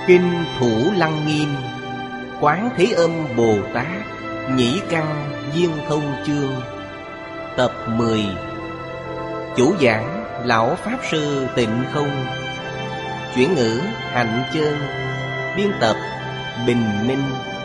Kinh Thủ Lăng Nghiêm Quán Thế Âm Bồ Tát Nhĩ Căn Viên Thông Chương Tập 10. Chủ giảng Lão Pháp Sư Tịnh Không. Chuyển ngữ Hạnh Chơn. Biên tập Bình Minh.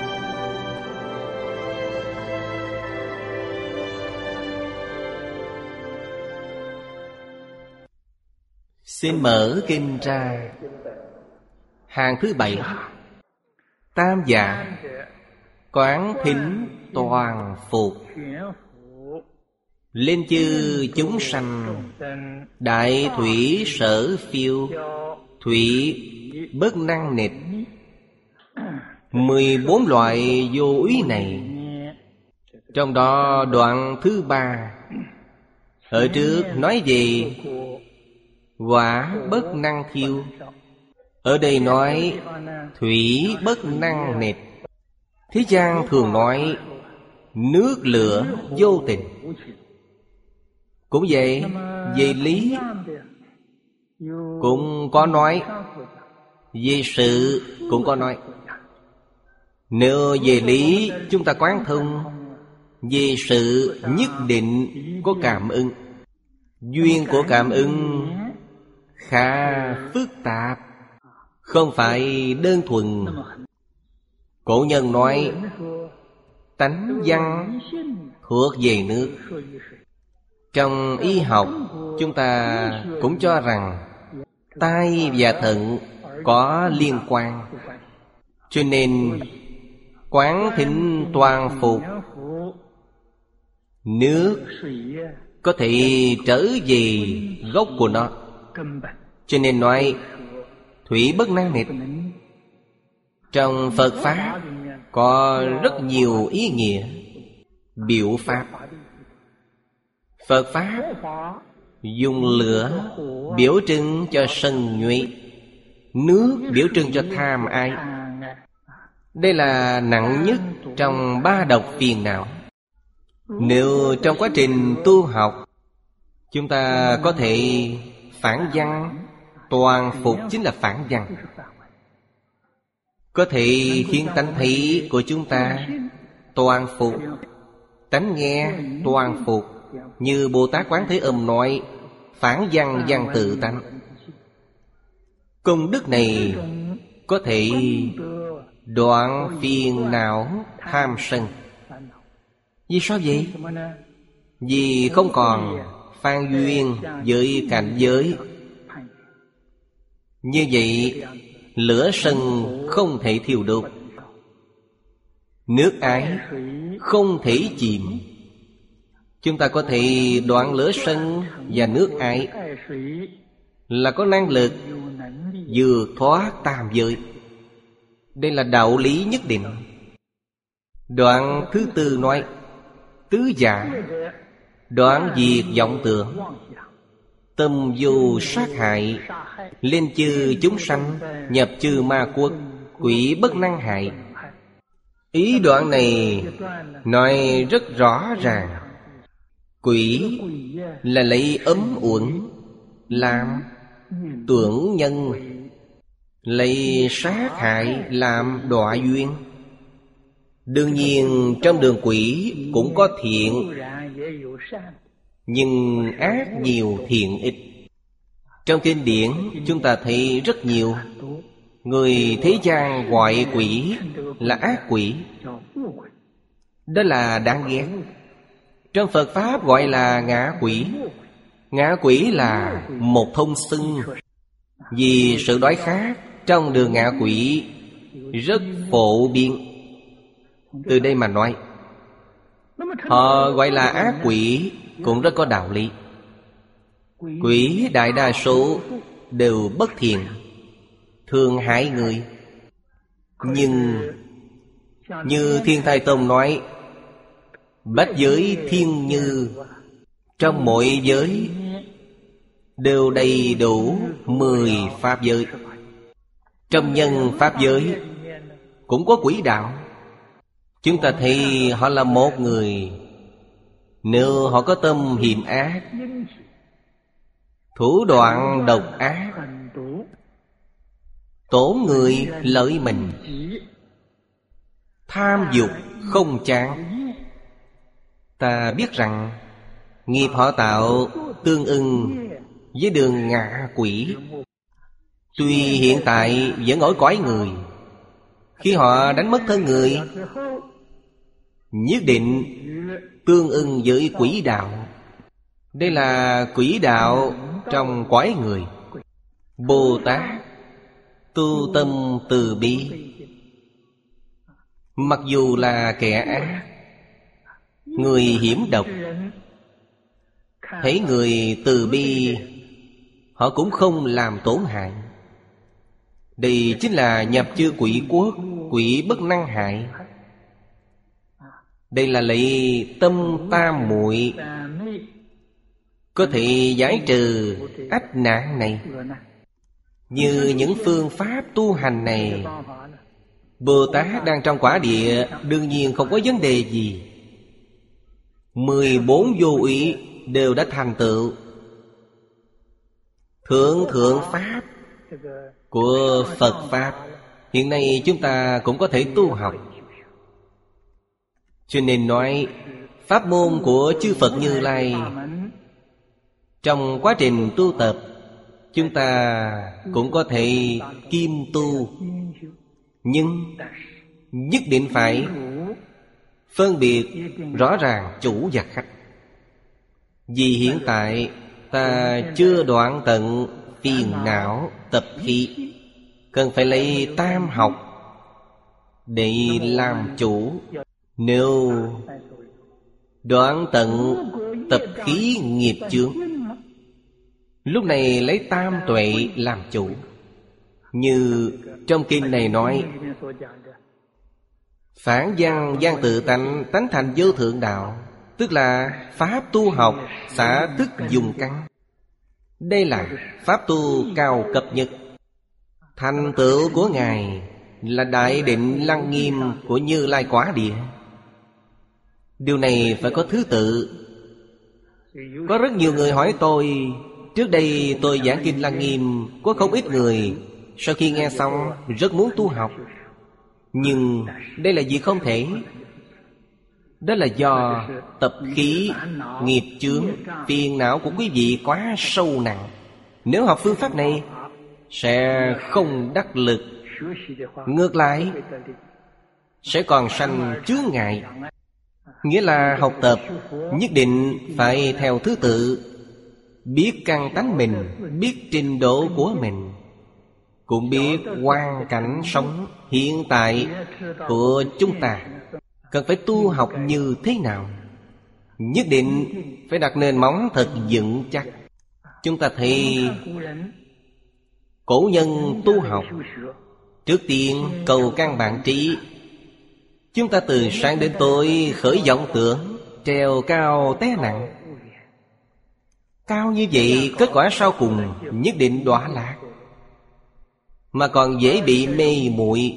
Xin mở kinh ra. Hàng thứ 7. Tam giả quán thính toàn phục. Lên chư chúng sanh đại thủy sở phiêu, thủy bất năng nịch. 14 loại vô úy này, trong đó đoạn thứ 3 ở trước nói về quả bất năng thiêu. Ở đây nói thủy bất năng nịch. Thế gian thường nói nước lửa vô tình. Cũng vậy, về lý cũng có nói, về sự cũng có nói. Nếu về lý chúng ta quán thông, về sự nhất định có cảm ứng. Duyên của cảm ứng khá phức tạp, không phải đơn thuần. Cổ nhân nói tánh văn thuộc về nước. Trong y học chúng ta cũng cho rằng tai và thận có liên quan. Cho nên quán thính toàn phục, nước có thể trở về gốc của nó. Cho nên nói thủy bất năng nịch. Trong Phật Pháp có rất nhiều ý nghĩa biểu pháp. Phật Pháp dùng lửa biểu trưng cho sân nhuệ, nước biểu trưng cho tham ái. Đây là nặng nhất trong 3 độc phiền não. Nếu trong quá trình tu học chúng ta có thể phản văn, toàn phục chính là phản văn, có thể khiến tánh thấy của chúng ta toàn phục, tánh nghe toàn phục. Như Bồ Tát Quán Thế Âm nói phản văn văn tự tánh. Công đức này có thể đoạn phiền não tham sân. Vì sao vậy? Vì không còn phan duyên với cảnh giới. Như vậy lửa sân không thể thiêu đốt, nước ái không thể chìm. Chúng ta có thể đoạn lửa sân và nước ái, là có năng lực vượt thoát tam giới. Đây là đạo lý nhất định. Đoạn thứ 4 nói tứ giả đoạn diệt vọng tưởng, tâm vô sát hại, lên chư chúng sanh, nhập chư ma quốc, quỷ bất năng hại. Ý đoạn này nói rất rõ ràng. Quỷ là lấy ấm uẩn làm tưởng nhân, lấy sát hại làm đọa duyên. Đương nhiên trong đường quỷ cũng có thiện, nhưng ác nhiều thiện ít. Trong kinh điển chúng ta thấy rất nhiều. Người thế gian gọi quỷ là ác quỷ, đó là đáng ghét. Trong Phật Pháp gọi là ngạ quỷ. Ngạ quỷ là một thông xưng. Vì sự đói khát trong đường ngạ quỷ rất phổ biến. Từ đây mà nói họ gọi là ác quỷ cũng rất có đạo lý. Quỷ đại đa số đều bất thiện, thường hại người. Nhưng như Thiên Thai Tông nói bách giới thiên như, trong mỗi giới đều đầy đủ 10 pháp giới. Trong nhân pháp giới cũng có quỷ đạo. Chúng ta thấy họ là một người, nếu họ có tâm hiểm ác, thủ đoạn độc ác, tổn người lợi mình. Tham dục không chán. Ta biết rằng nghiệp họ tạo tương ưng với đường ngạ quỷ. Tuy hiện tại vẫn ở cõi người, khi họ đánh mất thân người, nhất định tương ưng với quỷ đạo. Đây là quỷ đạo trong cõi người. Bồ Tát tu tâm từ bi, mặc dù là kẻ ác, người hiểm độc, thấy người từ bi, họ cũng không làm tổn hại. Đây chính là nhập chư quỷ quốc, quỷ bất năng hại. Đây là lấy tâm tam muội có thể giải trừ ách nạn này. Như những phương pháp tu hành này, Bồ Tát đang trong quả địa đương nhiên không có vấn đề gì. 14 vô úy đều đã thành tựu. Thượng pháp của Phật Pháp hiện nay chúng ta cũng có thể tu học. Cho nên nói pháp môn của chư Phật Như Lai, trong quá trình tu tập, chúng ta cũng có thể kim tu. Nhưng nhất định phải phân biệt rõ ràng chủ và khách. Vì hiện tại ta chưa đoạn tận phiền não tập khí, cần phải lấy tam học để làm chủ. Nếu đoạn tận tập khí nghiệp chướng, lúc này lấy tam tuệ làm chủ. Như trong kinh này nói, phản văn văn tự tánh, tánh thành vô thượng đạo, tức là pháp tu học xả thức dùng căn. Đây là pháp tu cao cấp nhất. Thành tựu của Ngài là đại định lăng nghiêm của Như Lai quả địa. Điều này phải có thứ tự. Có rất nhiều người hỏi tôi, trước đây tôi giảng kinh Lăng Nghiêm, có không ít người sau khi nghe xong rất muốn tu học. Nhưng đây là việc không thể. Đó là do tập khí, nghiệp chướng, phiền não của quý vị quá sâu nặng. Nếu học phương pháp này sẽ không đắc lực, ngược lại sẽ còn sanh chướng ngại. Nghĩa là học tập nhất định phải theo thứ tự, biết căn tánh mình, biết trình độ của mình, cũng biết hoàn cảnh sống hiện tại của chúng ta cần phải tu học như thế nào. Nhất định phải đặt nền móng thật vững chắc. Chúng ta thấy cổ nhân tu học, trước tiên cầu căn bản trí. Chúng ta từ sáng đến tối khởi vọng tưởng, trèo cao té nặng. Cao như vậy, kết quả sau cùng nhất định đọa lạc, mà còn dễ bị mê muội.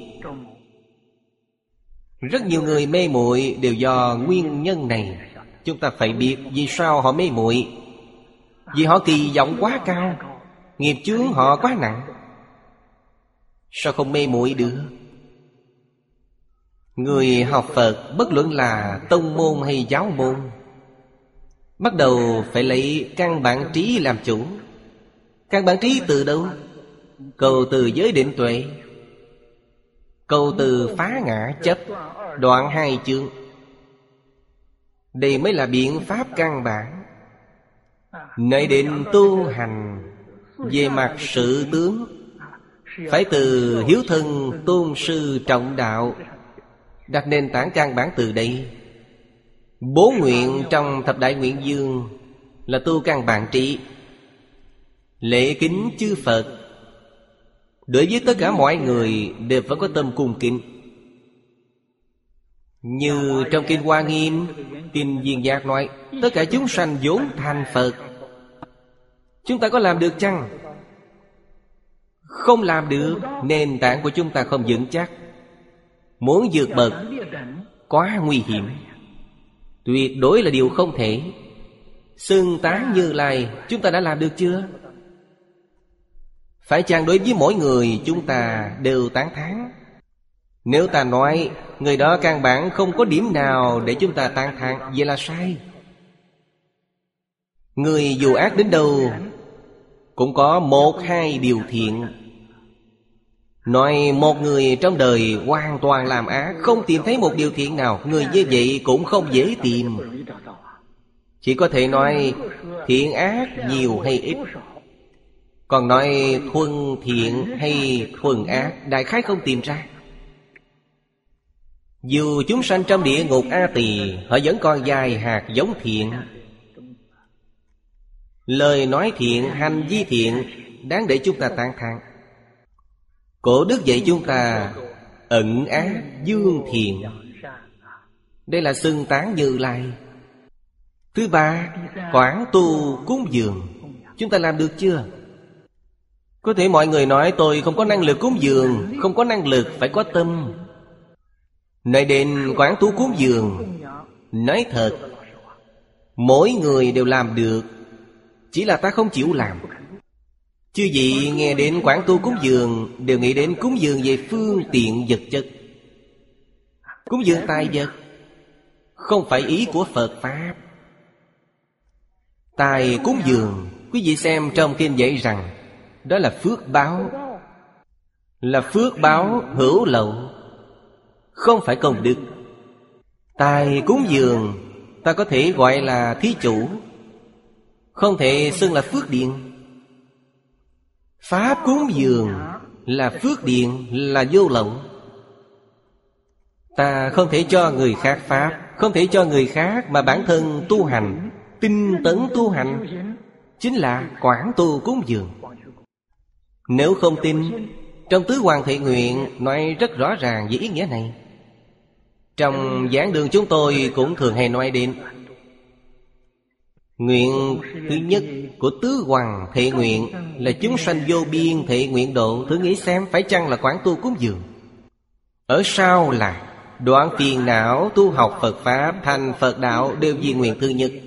Rất nhiều người mê muội đều do nguyên nhân này. Chúng ta phải biết vì sao họ mê muội. Vì họ kỳ vọng quá cao, nghiệp chướng họ quá nặng. Sao không mê muội được? Người học Phật, bất luận là tông môn hay giáo môn, bắt đầu phải lấy căn bản trí làm chủ. Căn bản trí từ đâu? Cầu từ giới định tuệ, cầu từ phá ngã chấp, đoạn hai chướng. Đây mới là biện pháp căn bản. Nơi định tu hành về mặt sự tướng, phải từ hiếu thân tôn sư trọng đạo, đặt nền tảng căn bản từ đây. 4 nguyện trong thập đại nguyện dương là tu căn bản trí. Lễ kính chư Phật, đối với tất cả mọi người đều phải có tâm cung kính. Như trong kinh Hoa Nghiêm, kinh Viên Giác nói, tất cả chúng sanh vốn thành Phật. Chúng ta có làm được chăng? Không làm được. Nền tảng của chúng ta không vững chắc. Muốn vượt bậc quá nguy hiểm, tuyệt đối là điều không thể. Xưng tán Như Lai chúng ta đã làm được chưa? Phải chăng đối với mỗi người chúng ta đều tán thán? Nếu ta nói người đó căn bản không có điểm nào để chúng ta tán thán, vậy là sai. Người dù ác đến đâu cũng có một hai điều thiện. Nói một người trong đời hoàn toàn làm ác, không tìm thấy một điều thiện nào, người như vậy cũng không dễ tìm. Chỉ có thể nói thiện ác nhiều hay ít. Còn nói thuần thiện hay thuần ác, đại khái không tìm ra. Dù chúng sanh trong địa ngục A Tỳ, họ vẫn còn vài hạt giống thiện. Lời nói thiện, hành vi thiện, đáng để chúng ta tán thán. Cổ đức dạy chúng ta ẩn ác dương thiện. Đây là xưng tán Như Lai. Thứ ba, quảng tu cúng dường. Chúng ta làm được chưa? Có thể mọi người nói tôi không có năng lực cúng dường. Không có năng lực, phải có tâm. Nói đến quảng tu cúng dường, nói thật, mỗi người đều làm được, chỉ là ta không chịu làm. Chư vị nghe đến quảng tu cúng dường đều nghĩ đến cúng dường về phương tiện vật chất, cúng dường tài vật, không phải ý của Phật Pháp. Tài cúng dường, quý vị xem trong kinh dạy rằng đó là phước báo. Là phước báo hữu lậu, không phải công đức. Tài cúng dường ta có thể gọi là thí chủ, không thể xưng là phước điền. Pháp cúng dường là phước điền, là vô lậu. Ta không thể cho người khác Pháp, không thể cho người khác, mà bản thân tu hành, tinh tấn tu hành, chính là quảng tu cúng dường. Nếu không tin, trong Tứ Hoàng Thệ Nguyện nói rất rõ ràng về ý nghĩa này. Trong giảng đường chúng tôi cũng thường hay nói đến nguyện thứ nhất của Tứ Hoàng Thệ Nguyện là chúng sanh vô biên thệ nguyện độ. Thử nghĩ xem phải chăng là quảng tu cúng dường? Ở sau là đoạn phiền não, tu học Phật Pháp, thành Phật Đạo, đều vì nguyện thứ nhất.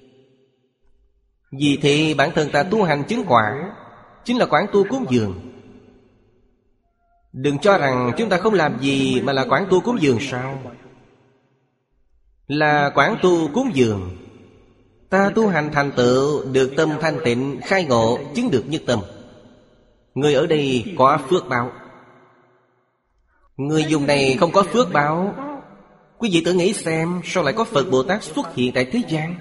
Vì thế bản thân ta tu hành chứng quả chính là quảng tu cúng dường. Đừng cho rằng chúng ta không làm gì mà là quảng tu cúng dường sao? Là quảng tu cúng dường. Ta tu hành thành tựu, được tâm thanh tịnh, khai ngộ, chứng được nhất tâm. Người ở đây có phước báo. Người dùng này không có phước báo. Quý vị tự nghĩ xem, sao lại có Phật Bồ Tát xuất hiện tại thế gian?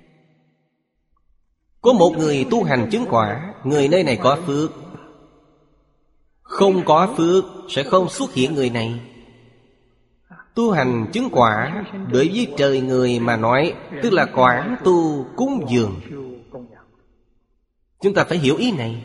Có một người tu hành chứng quả, người nơi này có phước. Không có phước sẽ không xuất hiện người này. Tu hành chứng quả đối với trời người mà nói, tức là quảng tu cúng dường. Chúng ta phải hiểu ý này.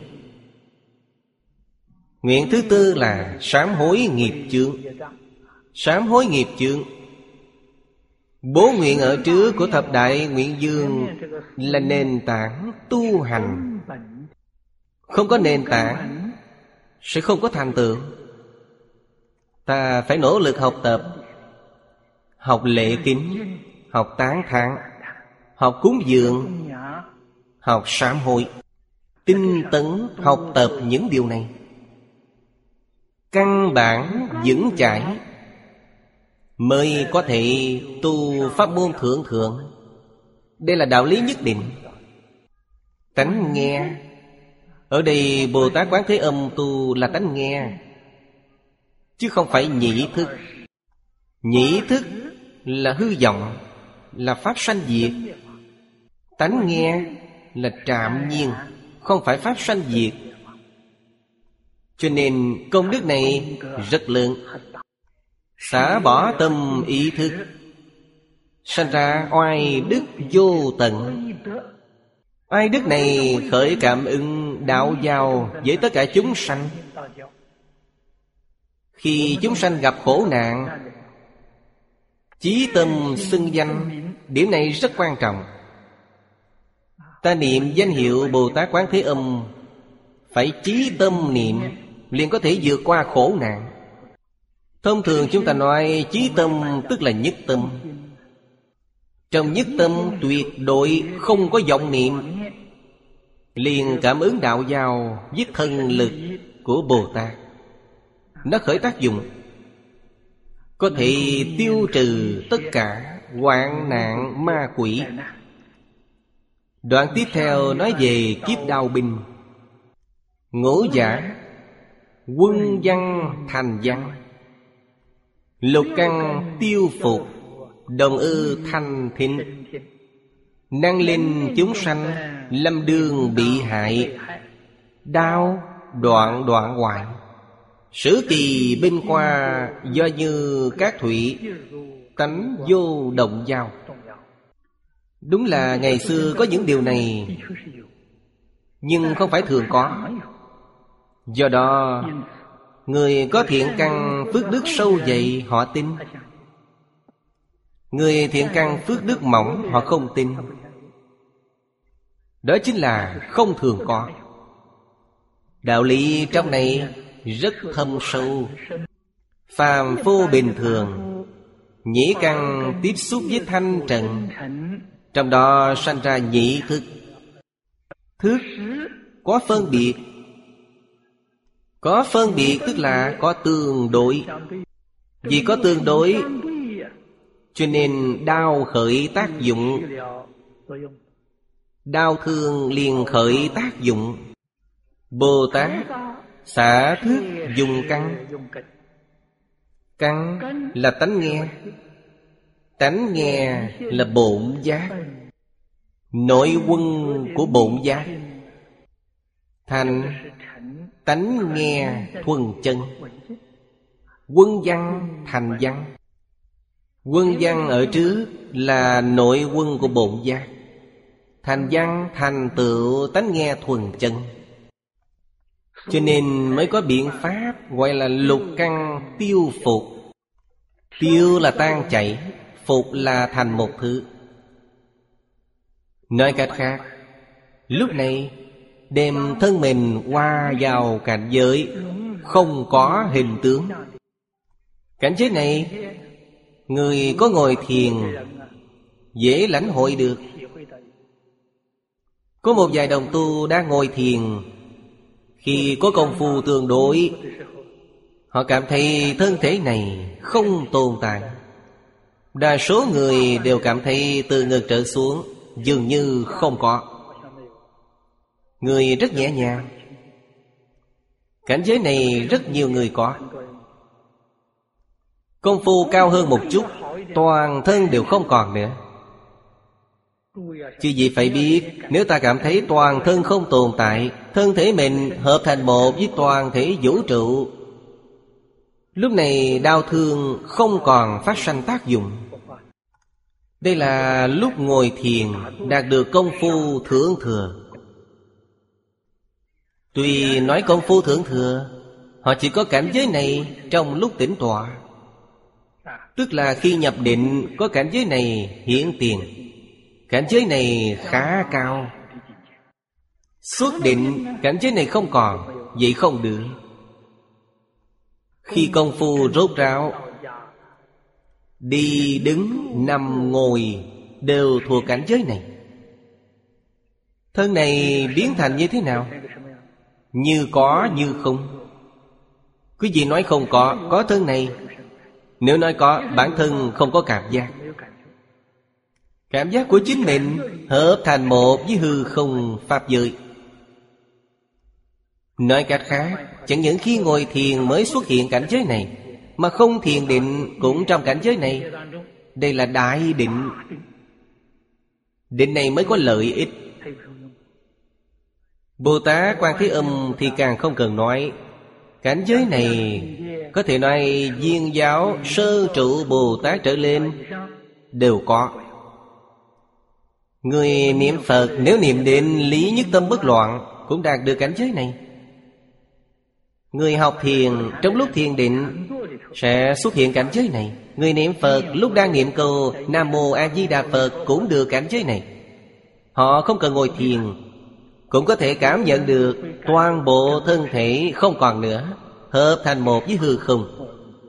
Nguyện thứ tư là sám hối nghiệp chướng. Sám hối nghiệp chướng, bốn nguyện ở trước của thập đại nguyện dương là nền tảng tu hành. Không có nền tảng sẽ không có thành tựu. Ta phải nỗ lực học tập, học lễ kính, học tán thán, học cúng dường, học sám hối, tinh tấn học tập những điều này. Căn bản vững chãi mới có thể tu pháp môn thượng thượng. Đây là đạo lý nhất định. Tánh nghe, ở đây Bồ Tát Quán Thế Âm tu là tánh nghe, chứ không phải nhĩ thức. Nhĩ thức là hư vọng, là pháp sanh diệt. Tánh nghe là trạm nhiên, không phải pháp sanh diệt. Cho nên công đức này rất lớn. Xả bỏ tâm ý thức, sanh ra oai đức vô tận. Oai đức này khởi cảm ứng đạo giao với tất cả chúng sanh. Khi chúng sanh gặp khổ nạn, chí tâm xưng danh, điểm này rất quan trọng. Ta niệm danh hiệu Bồ Tát Quán Thế Âm, phải chí tâm niệm, liền có thể vượt qua khổ nạn. Thông thường chúng ta nói chí tâm tức là nhất tâm. Trong nhất tâm tuyệt đối không có vọng niệm. liền cảm ứng đạo giao với thần lực của Bồ Tát. Nó khởi tác dụng, có thể tiêu trừ tất cả hoạn nạn ma quỷ. Đoạn tiếp theo nói về kiếp đao binh. Ngũ giả quân văn thành văn, lục căn tiêu phục, đồng ư thanh thịnh. Năng linh chúng sanh lâm đương bị hại, đao đoạn đoạn hoại. Sử kỳ binh qua do như các thủy, tánh vô động giao. Đúng là ngày xưa có những điều này, nhưng không phải thường có. Do đó người có thiện căn phước đức sâu dày họ tin, người thiện căn phước đức mỏng họ không tin. Đó chính là không thường có. Đạo lý trong này rất thâm sâu. Phàm phu bình thường, nhĩ căn tiếp xúc với thanh trần, trong đó sanh ra nhị thức. Thức có phân biệt. Có phân biệt tức là có tương đối. Vì có tương đối cho nên đao khởi tác dụng, đau thương liền khởi tác dụng. Bồ Tát xả thức dùng căn. Căn là tánh nghe. Tánh nghe là bổn giác, nội quân của bổn giác. Thành tánh nghe thuần chân. Quân văn thành văn. Quân văn ở trước là nội quân của bổn giác. Thành văn thành tựu tánh nghe thuần chân. Cho nên mới có biện pháp gọi là lục căn tiêu phục. Tiêu là tan chảy, phục là thành một thứ. Nói cách khác, lúc này đem thân mình qua vào cảnh giới không có hình tướng. Cảnh giới này người có ngồi thiền dễ lãnh hội được. Có một vài đồng tu đang ngồi thiền, khi có công phu tương đối, họ cảm thấy thân thể này không tồn tại. Đa số người đều cảm thấy từ ngực trở xuống dường như không có. Người rất nhẹ nhàng. Cảnh giới này rất nhiều người có. Công phu cao hơn một chút, toàn thân đều không còn nữa. Chứ gì phải biết, nếu ta cảm thấy toàn thân không tồn tại, thân thể mình hợp thành một với toàn thể vũ trụ, lúc này đau thương không còn phát sanh tác dụng. Đây là lúc ngồi thiền đạt được công phu thượng thừa. Tuy nói công phu thượng thừa, họ chỉ có cảnh giới này trong lúc tĩnh tọa. Tức là khi nhập định có cảnh giới này hiển tiền. Cảnh giới này khá cao. Xuất định cảnh giới này không còn, vậy không được. Khi công phu rốt ráo, đi đứng nằm ngồi đều thuộc cảnh giới này. Thân này biến thành như thế nào? Như có như không. Quý vị nói không có thân này. Nếu nói có, bản thân không có cảm giác. Cảm giác của chính mình hợp thành một với hư không pháp giới. Nói cách khác, chẳng những khi ngồi thiền mới xuất hiện cảnh giới này, mà không thiền định cũng trong cảnh giới này. Đây là đại định. Định này mới có lợi ích. Bồ Tát Quan Thế Âm thì càng không cần nói. Cảnh giới này có thể nói viên giáo sơ trụ Bồ Tát trở lên đều có. Người niệm Phật nếu niệm định lý nhất tâm bất loạn cũng đạt được cảnh giới này. Người học thiền trong lúc thiền định sẽ xuất hiện cảnh giới này. Người niệm Phật lúc đang niệm câu Nam Mô A Di Đà Phật cũng được cảnh giới này. Họ không cần ngồi thiền cũng có thể cảm nhận được toàn bộ thân thể không còn nữa, hợp thành một với hư không.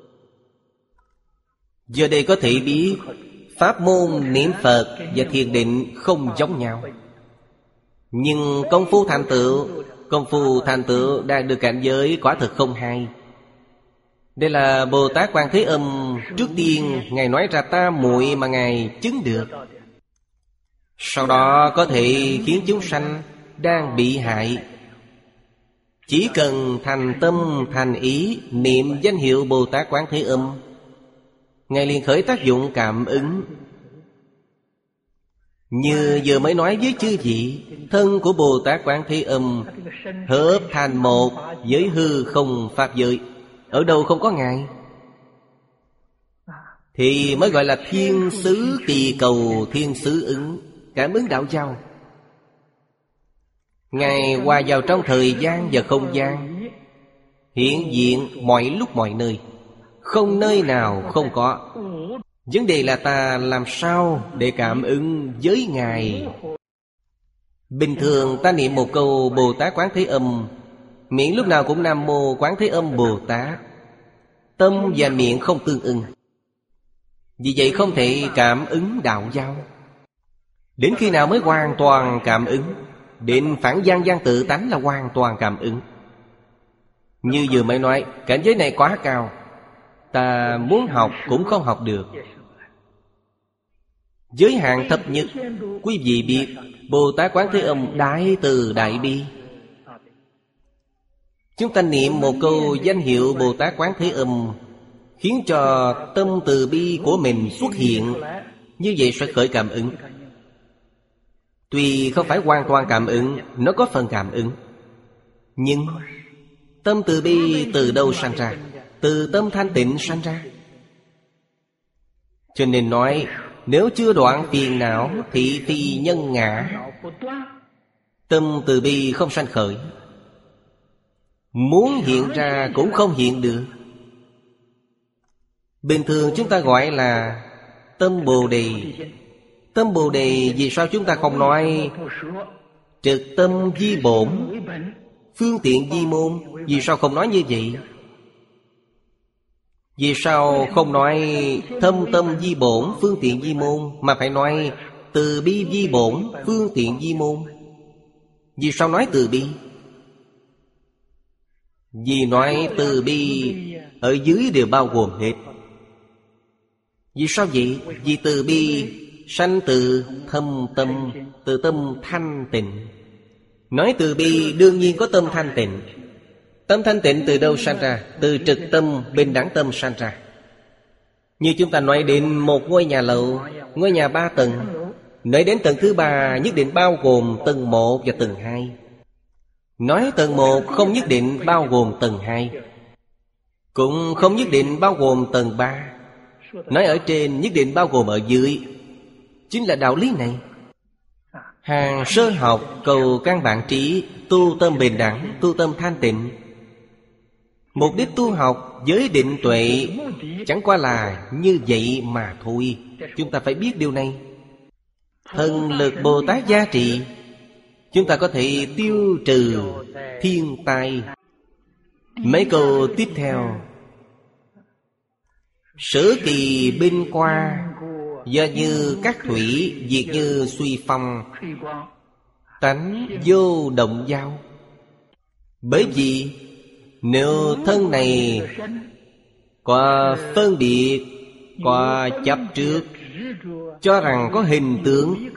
Giờ đây có thể biết pháp môn niệm Phật và thiền định không giống nhau. Nhưng công phu thành tựu đang được cảnh giới quả thực không hay. Đây là Bồ Tát Quan Thế Âm trước tiên Ngài nói ra tam muội mà Ngài chứng được. Sau đó có thể khiến chúng sanh đang bị hại, chỉ cần thành tâm thành ý niệm danh hiệu Bồ Tát Quán Thế Âm, Ngài liền khởi tác dụng cảm ứng. Như vừa mới nói với chư vị, thân của Bồ Tát Quán Thế Âm hợp thành một với hư không pháp giới. Ở đâu không có Ngài thì mới gọi là thiên xứ kỳ cầu, thiên xứ ứng, cảm ứng đạo giao. Ngài hòa vào trong thời gian và không gian, hiện diện mọi lúc mọi nơi, không nơi nào không có. Vấn đề là ta làm sao để cảm ứng với Ngài. Bình thường ta niệm một câu Bồ Tát Quán Thế Âm, miệng lúc nào cũng Nam Mô Quán Thế Âm Bồ Tát, tâm và miệng không tương ưng. Vì vậy không thể cảm ứng đạo giao. Đến khi nào mới hoàn toàn cảm ứng? Đến phản gian gian tự tánh là hoàn toàn cảm ứng. Như vừa mới nói, cảnh giới này quá cao, ta muốn học cũng không học được. Giới hạn thấp nhất, quý vị biết, Bồ Tát Quán Thế Âm đại từ đại bi. Chúng ta niệm một câu danh hiệu Bồ Tát Quán Thế Âm, khiến cho tâm từ bi của mình xuất hiện, như vậy sẽ khởi cảm ứng. Tuy không phải hoàn toàn cảm ứng, nó có phần cảm ứng. Nhưng tâm từ bi từ đâu sanh ra? Từ tâm thanh tịnh sanh ra. Cho nên nói, nếu chưa đoạn phiền não thị phi nhân ngã, tâm từ bi không sanh khởi, muốn hiện ra cũng không hiện được. Bình thường chúng ta gọi là tâm Bồ Đề. Tâm Bồ Đề vì sao chúng ta không nói trực tâm vi bổn, phương tiện vi môn? Vì sao không nói như vậy? Vì sao không nói thâm tâm vi bổn, phương tiện vi môn, mà phải nói từ bi vi bổn, phương tiện vi môn? Vì sao nói từ bi? Vì nói từ bi ở dưới đều bao gồm hết. Vì sao vậy? Vì từ bi sanh từ thâm tâm, từ tâm thanh tịnh. Nói từ bi đương nhiên có tâm thanh tịnh. Tâm thanh tịnh từ đâu sanh ra? Từ trực tâm, bình đẳng tâm sanh ra. Như chúng ta nói đến một ngôi nhà lầu, ngôi nhà 3 tầng, nói đến tầng thứ 3 nhất định bao gồm tầng 1 và tầng 2. Nói tầng 1 không nhất định bao gồm tầng 2, cũng không nhất định bao gồm tầng 3. Nói ở trên nhất định bao gồm ở dưới. Chính là đạo lý này. Hàng sơ học cầu căn bản trí, tu tâm bình đẳng, tu tâm thanh tịnh. Mục đích tu học với định tuệ chẳng qua là như vậy mà thôi. Chúng ta phải biết điều này. Thần lực Bồ Tát gia trị, chúng ta có thể tiêu trừ thiên tai. Mấy câu tiếp theo: sử kỳ binh qua, do như các thủy, diệt như suy phong, tánh vô động giao. Bởi vì nếu thân này có phân biệt, có chấp trước, cho rằng có hình tướng,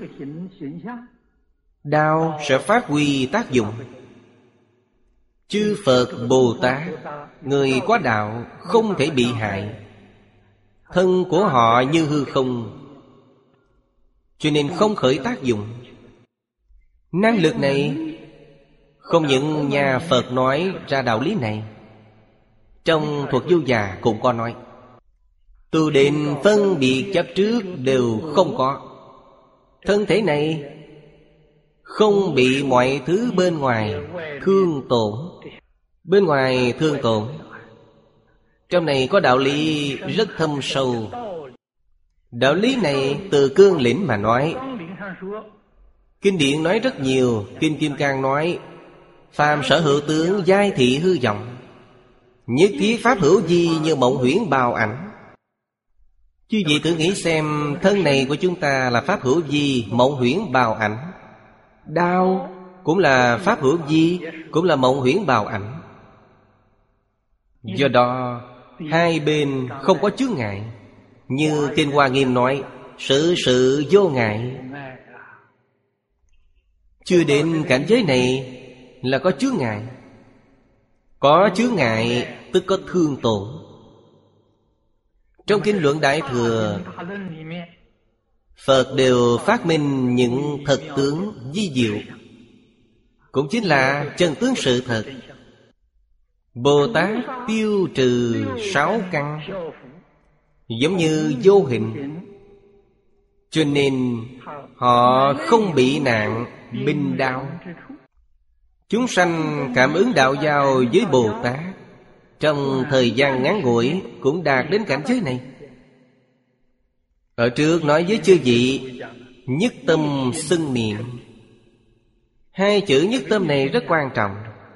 đạo sẽ phát huy tác dụng. Chư Phật Bồ Tát, người có đạo không thể bị hại. Thân của họ như hư không, cho nên không khởi tác dụng. Năng lực này không những nhà Phật nói ra đạo lý này, trong Thuật Vô Già cũng có nói. Tu định phân biệt chấp trước đều không có. Thân thể này không bị mọi thứ bên ngoài thương tổn. Bên ngoài thương tổn, trong này có đạo lý rất thâm sâu. Đạo lý này từ cương lĩnh mà nói. Kinh điển nói rất nhiều. Kinh Kim Cang nói: phàm sở hữu tướng, giai thị hư vọng, nhất thiết pháp hữu vi như mộng huyễn bào ảnh. Chứ vị thử nghĩ xem, thân này của chúng ta là pháp hữu vi, mộng huyễn bào ảnh. Đau cũng là pháp hữu vi, cũng là mộng huyễn bào ảnh. Do đó hai bên không có chướng ngại. Như Kinh Hoa Nghiêm nói, sự sự vô ngại. Chưa đến cảnh giới này là có chướng ngại. Có chướng ngại tức có thương tổn. Trong Kinh Luận Đại Thừa, Phật đều phát minh những thật tướng vi diệu, cũng chính là chân tướng sự thật. Bồ Tát tiêu trừ 6 căn, giống như vô hình, cho nên họ không bị nạn binh đao. Chúng sanh cảm ứng đạo giao với Bồ Tát, trong thời gian ngắn ngủi cũng đạt đến cảnh giới này. Ở trước nói với chư vị, nhất tâm xưng niệm. Hai chữ nhất tâm này rất quan trọng.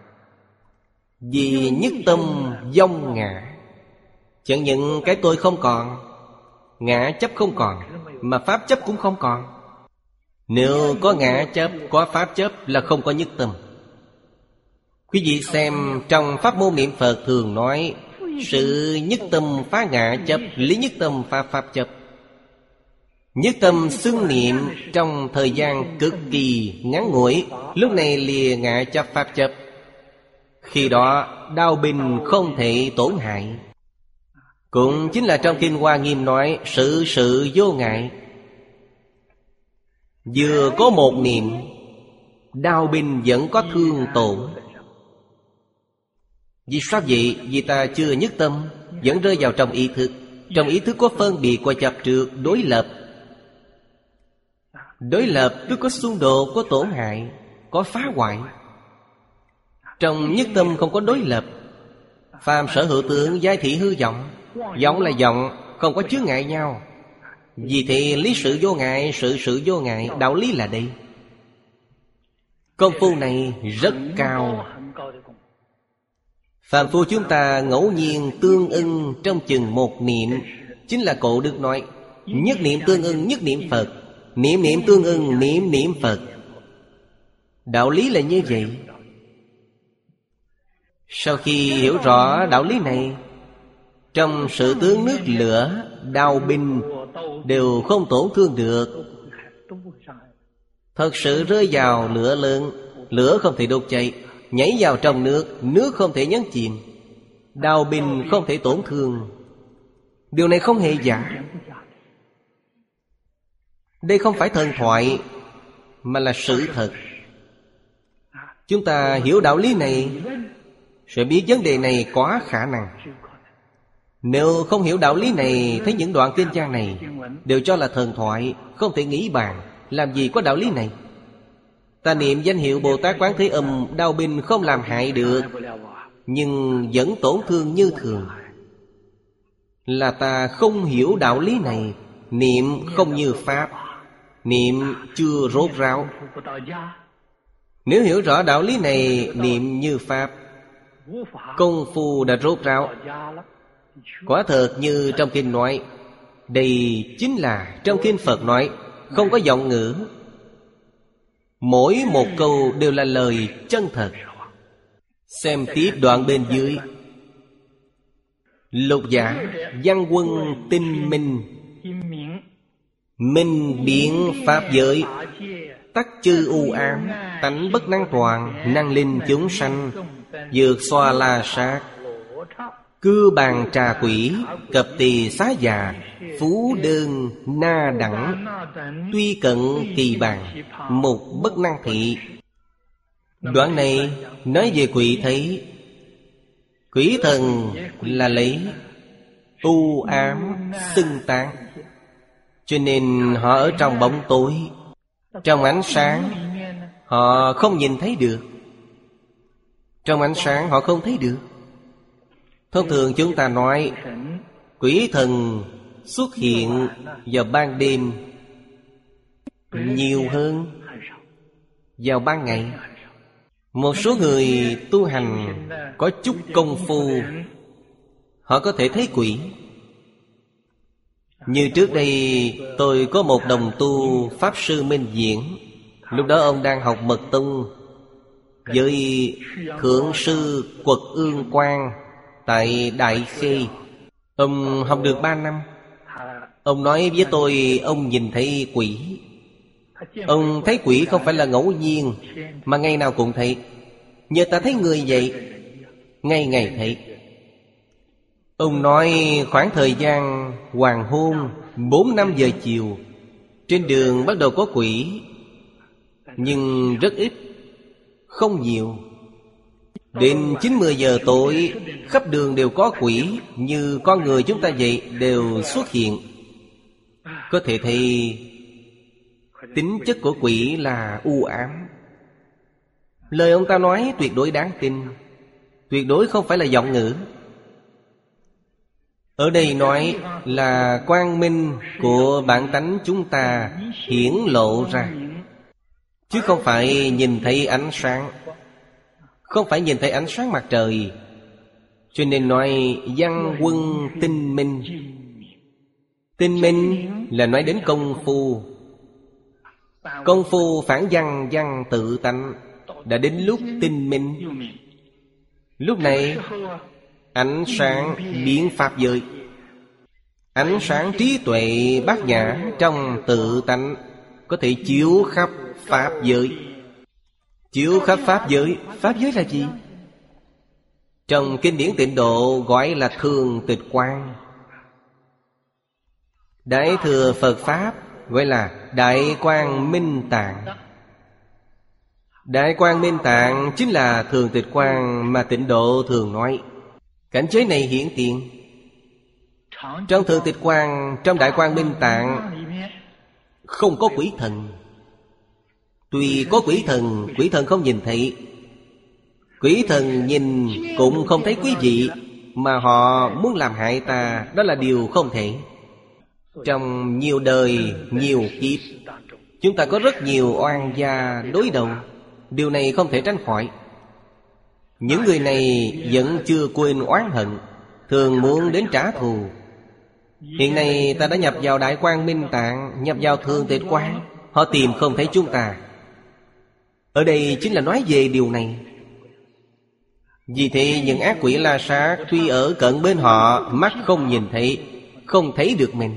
Vì nhất tâm vong ngã. Chẳng những cái tôi không còn, ngã chấp không còn, mà pháp chấp cũng không còn. Nếu có ngã chấp, có pháp chấp là không có nhất tâm. Quý vị xem trong pháp môn niệm Phật thường nói, sự nhất tâm phá ngã chấp, lý nhất tâm phá pháp chấp. Nhất tâm xưng niệm trong thời gian cực kỳ ngắn ngủi, lúc này lìa ngã chấp pháp chấp. Khi đó đao binh không thể tổn hại. Cũng chính là trong Kinh Hoa Nghiêm nói, sự sự vô ngại. Vừa có một niệm, đao binh vẫn có thương tổn. Vì sao vậy? Vì ta chưa nhất tâm, vẫn rơi vào trong ý thức. Trong ý thức có phân biệt, có chấp trước, đối lập. Đối lập tức có xung đột, có tổn hại, có phá hoại. Trong nhất tâm không có đối lập. Phàm sở hữu tướng, giai thị hư vọng. Vọng là vọng, không có chướng ngại nhau. Vì thế lý sự vô ngại, sự sự vô ngại, đạo lý là đây. Công phu này rất cao. Phàm phu chúng ta ngẫu nhiên tương ưng trong chừng một niệm. Chính là Cổ Đức nói, nhất niệm tương ưng nhất niệm Phật, niệm niệm tương ưng niệm niệm Phật. Đạo lý là như vậy. Sau khi hiểu rõ đạo lý này, trong sự tướng nước lửa, đao binh đều không tổn thương được. Thật sự rơi vào lửa lớn, lửa không thể đốt cháy. Nhảy vào trong nước, nước không thể nhấn chìm. Đao binh không thể tổn thương. Điều này không hề giả. Đây không phải thần thoại, mà là sự thật. Chúng ta hiểu đạo lý này, sẽ biết vấn đề này có khả năng. Nếu không hiểu đạo lý này, thấy những đoạn kinh văn này đều cho là thần thoại, không thể nghĩ bàn. Làm gì có đạo lý này? Ta niệm danh hiệu Bồ Tát Quán Thế Âm, đao binh không làm hại được, nhưng vẫn tổn thương như thường. Là ta không hiểu đạo lý này. Niệm không như Pháp, niệm chưa rốt ráo. Nếu hiểu rõ đạo lý này, niệm như Pháp, công phu đã rốt ráo. Quả thật như trong kinh nói, đây chính là trong kinh Phật nói, không có giọng ngữ. Mỗi một câu đều là lời chân thật. Xem tiếp đoạn bên dưới. Lục giả văn quân tinh minh, minh biến pháp giới, tắc chư u ám, tánh bất năng toàn, năng linh chúng sanh, vượt xoa la sát, cưa bàn trà quỷ, cập tỳ xá già, phú đơn na đẳng, tuy cận kỳ bàn, mục bất năng thị. Đoạn này nói về quỷ thấy. Quỷ thần là lấy u ám xưng tán, cho nên họ ở trong bóng tối. Trong ánh sáng họ không nhìn thấy được. Trong ánh sáng họ không thấy được. Thông thường chúng ta nói quỷ thần xuất hiện vào ban đêm nhiều hơn vào ban ngày. Một số người tu hành có chút công phu, họ có thể thấy quỷ. Như trước đây tôi có một đồng tu Pháp Sư Minh Diễn. Lúc đó ông đang học Mật Tông, với Thượng sư Quật Ương Quang tại Đại Khê. Ông học được 3 năm. Ông nói với tôi ông nhìn thấy quỷ. Ông thấy quỷ không phải là ngẫu nhiên, mà ngày nào cũng thấy. Như ta thấy người vậy, ngày ngày thấy. Ông nói khoảng thời gian hoàng hôn 4-5 giờ chiều, trên đường bắt đầu có quỷ, nhưng rất ít, không nhiều. Đến 9-10 giờ tối, khắp đường đều có quỷ, như con người chúng ta vậy, đều xuất hiện. Có thể thấy tính chất của quỷ là u ám. Lời ông ta nói tuyệt đối đáng tin, tuyệt đối không phải là giọng ngữ. Ở đây nói là quang minh của bản tánh chúng ta hiển lộ ra, chứ không phải nhìn thấy ánh sáng, không phải nhìn thấy ánh sáng mặt trời. Cho nên nói văn quân tinh minh. Tinh minh là nói đến công phu. Công phu phản văn, văn tự tánh, đã đến lúc tinh minh. Lúc này ánh sáng biến pháp giới, ánh sáng trí tuệ bát nhã trong tự tánh có thể chiếu khắp pháp giới. Chiếu khắp pháp giới. Pháp giới là gì? Trong kinh điển Tịnh Độ gọi là thường tịch quang. Đại thừa Phật Pháp gọi là Đại Quang Minh Tạng. Đại Quang Minh Tạng chính là thường tịch quang mà Tịnh Độ thường nói. Cảnh giới này hiển tiện. Trong thường tịch quang, trong Đại Quang Minh Tạng không có quỷ thần. Tuy có quỷ thần không nhìn thấy. Quỷ thần nhìn cũng không thấy quý vị, mà họ muốn làm hại ta, đó là điều không thể. Trong nhiều đời, nhiều kiếp, chúng ta có rất nhiều oan gia đối đầu. Điều này không thể tránh khỏi. Những người này vẫn chưa quên oán hận, thường muốn đến trả thù. Hiện nay ta đã nhập vào Đại Quang Minh Tạng, nhập vào thường tịch quang, họ tìm không thấy chúng ta. Ở đây chính là nói về điều này. Vì thế những ác quỷ la sát tuy ở cận bên họ, mắt không nhìn thấy, không thấy được mình.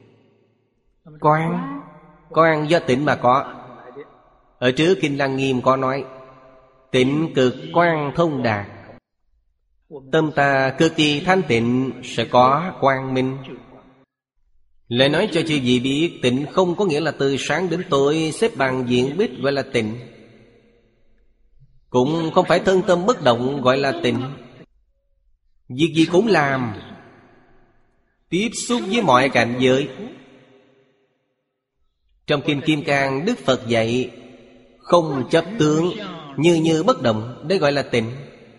Quang do tịnh mà có. Ở trước Kinh Lăng Nghiêm có nói tịnh cực quang thông đạt. Tâm ta cực kỳ thanh tịnh sẽ có quang minh. Lại nói cho chư vị biết, tịnh không có nghĩa là từ sáng đến tối xếp bằng diện bích gọi là tịnh, cũng không phải thân tâm bất động gọi là tịnh. Việc gì cũng làm, tiếp xúc với mọi cảnh giới. Trong Kinh Kim Cang, Đức Phật dạy không chấp tướng, như bất động, đây gọi là tịnh.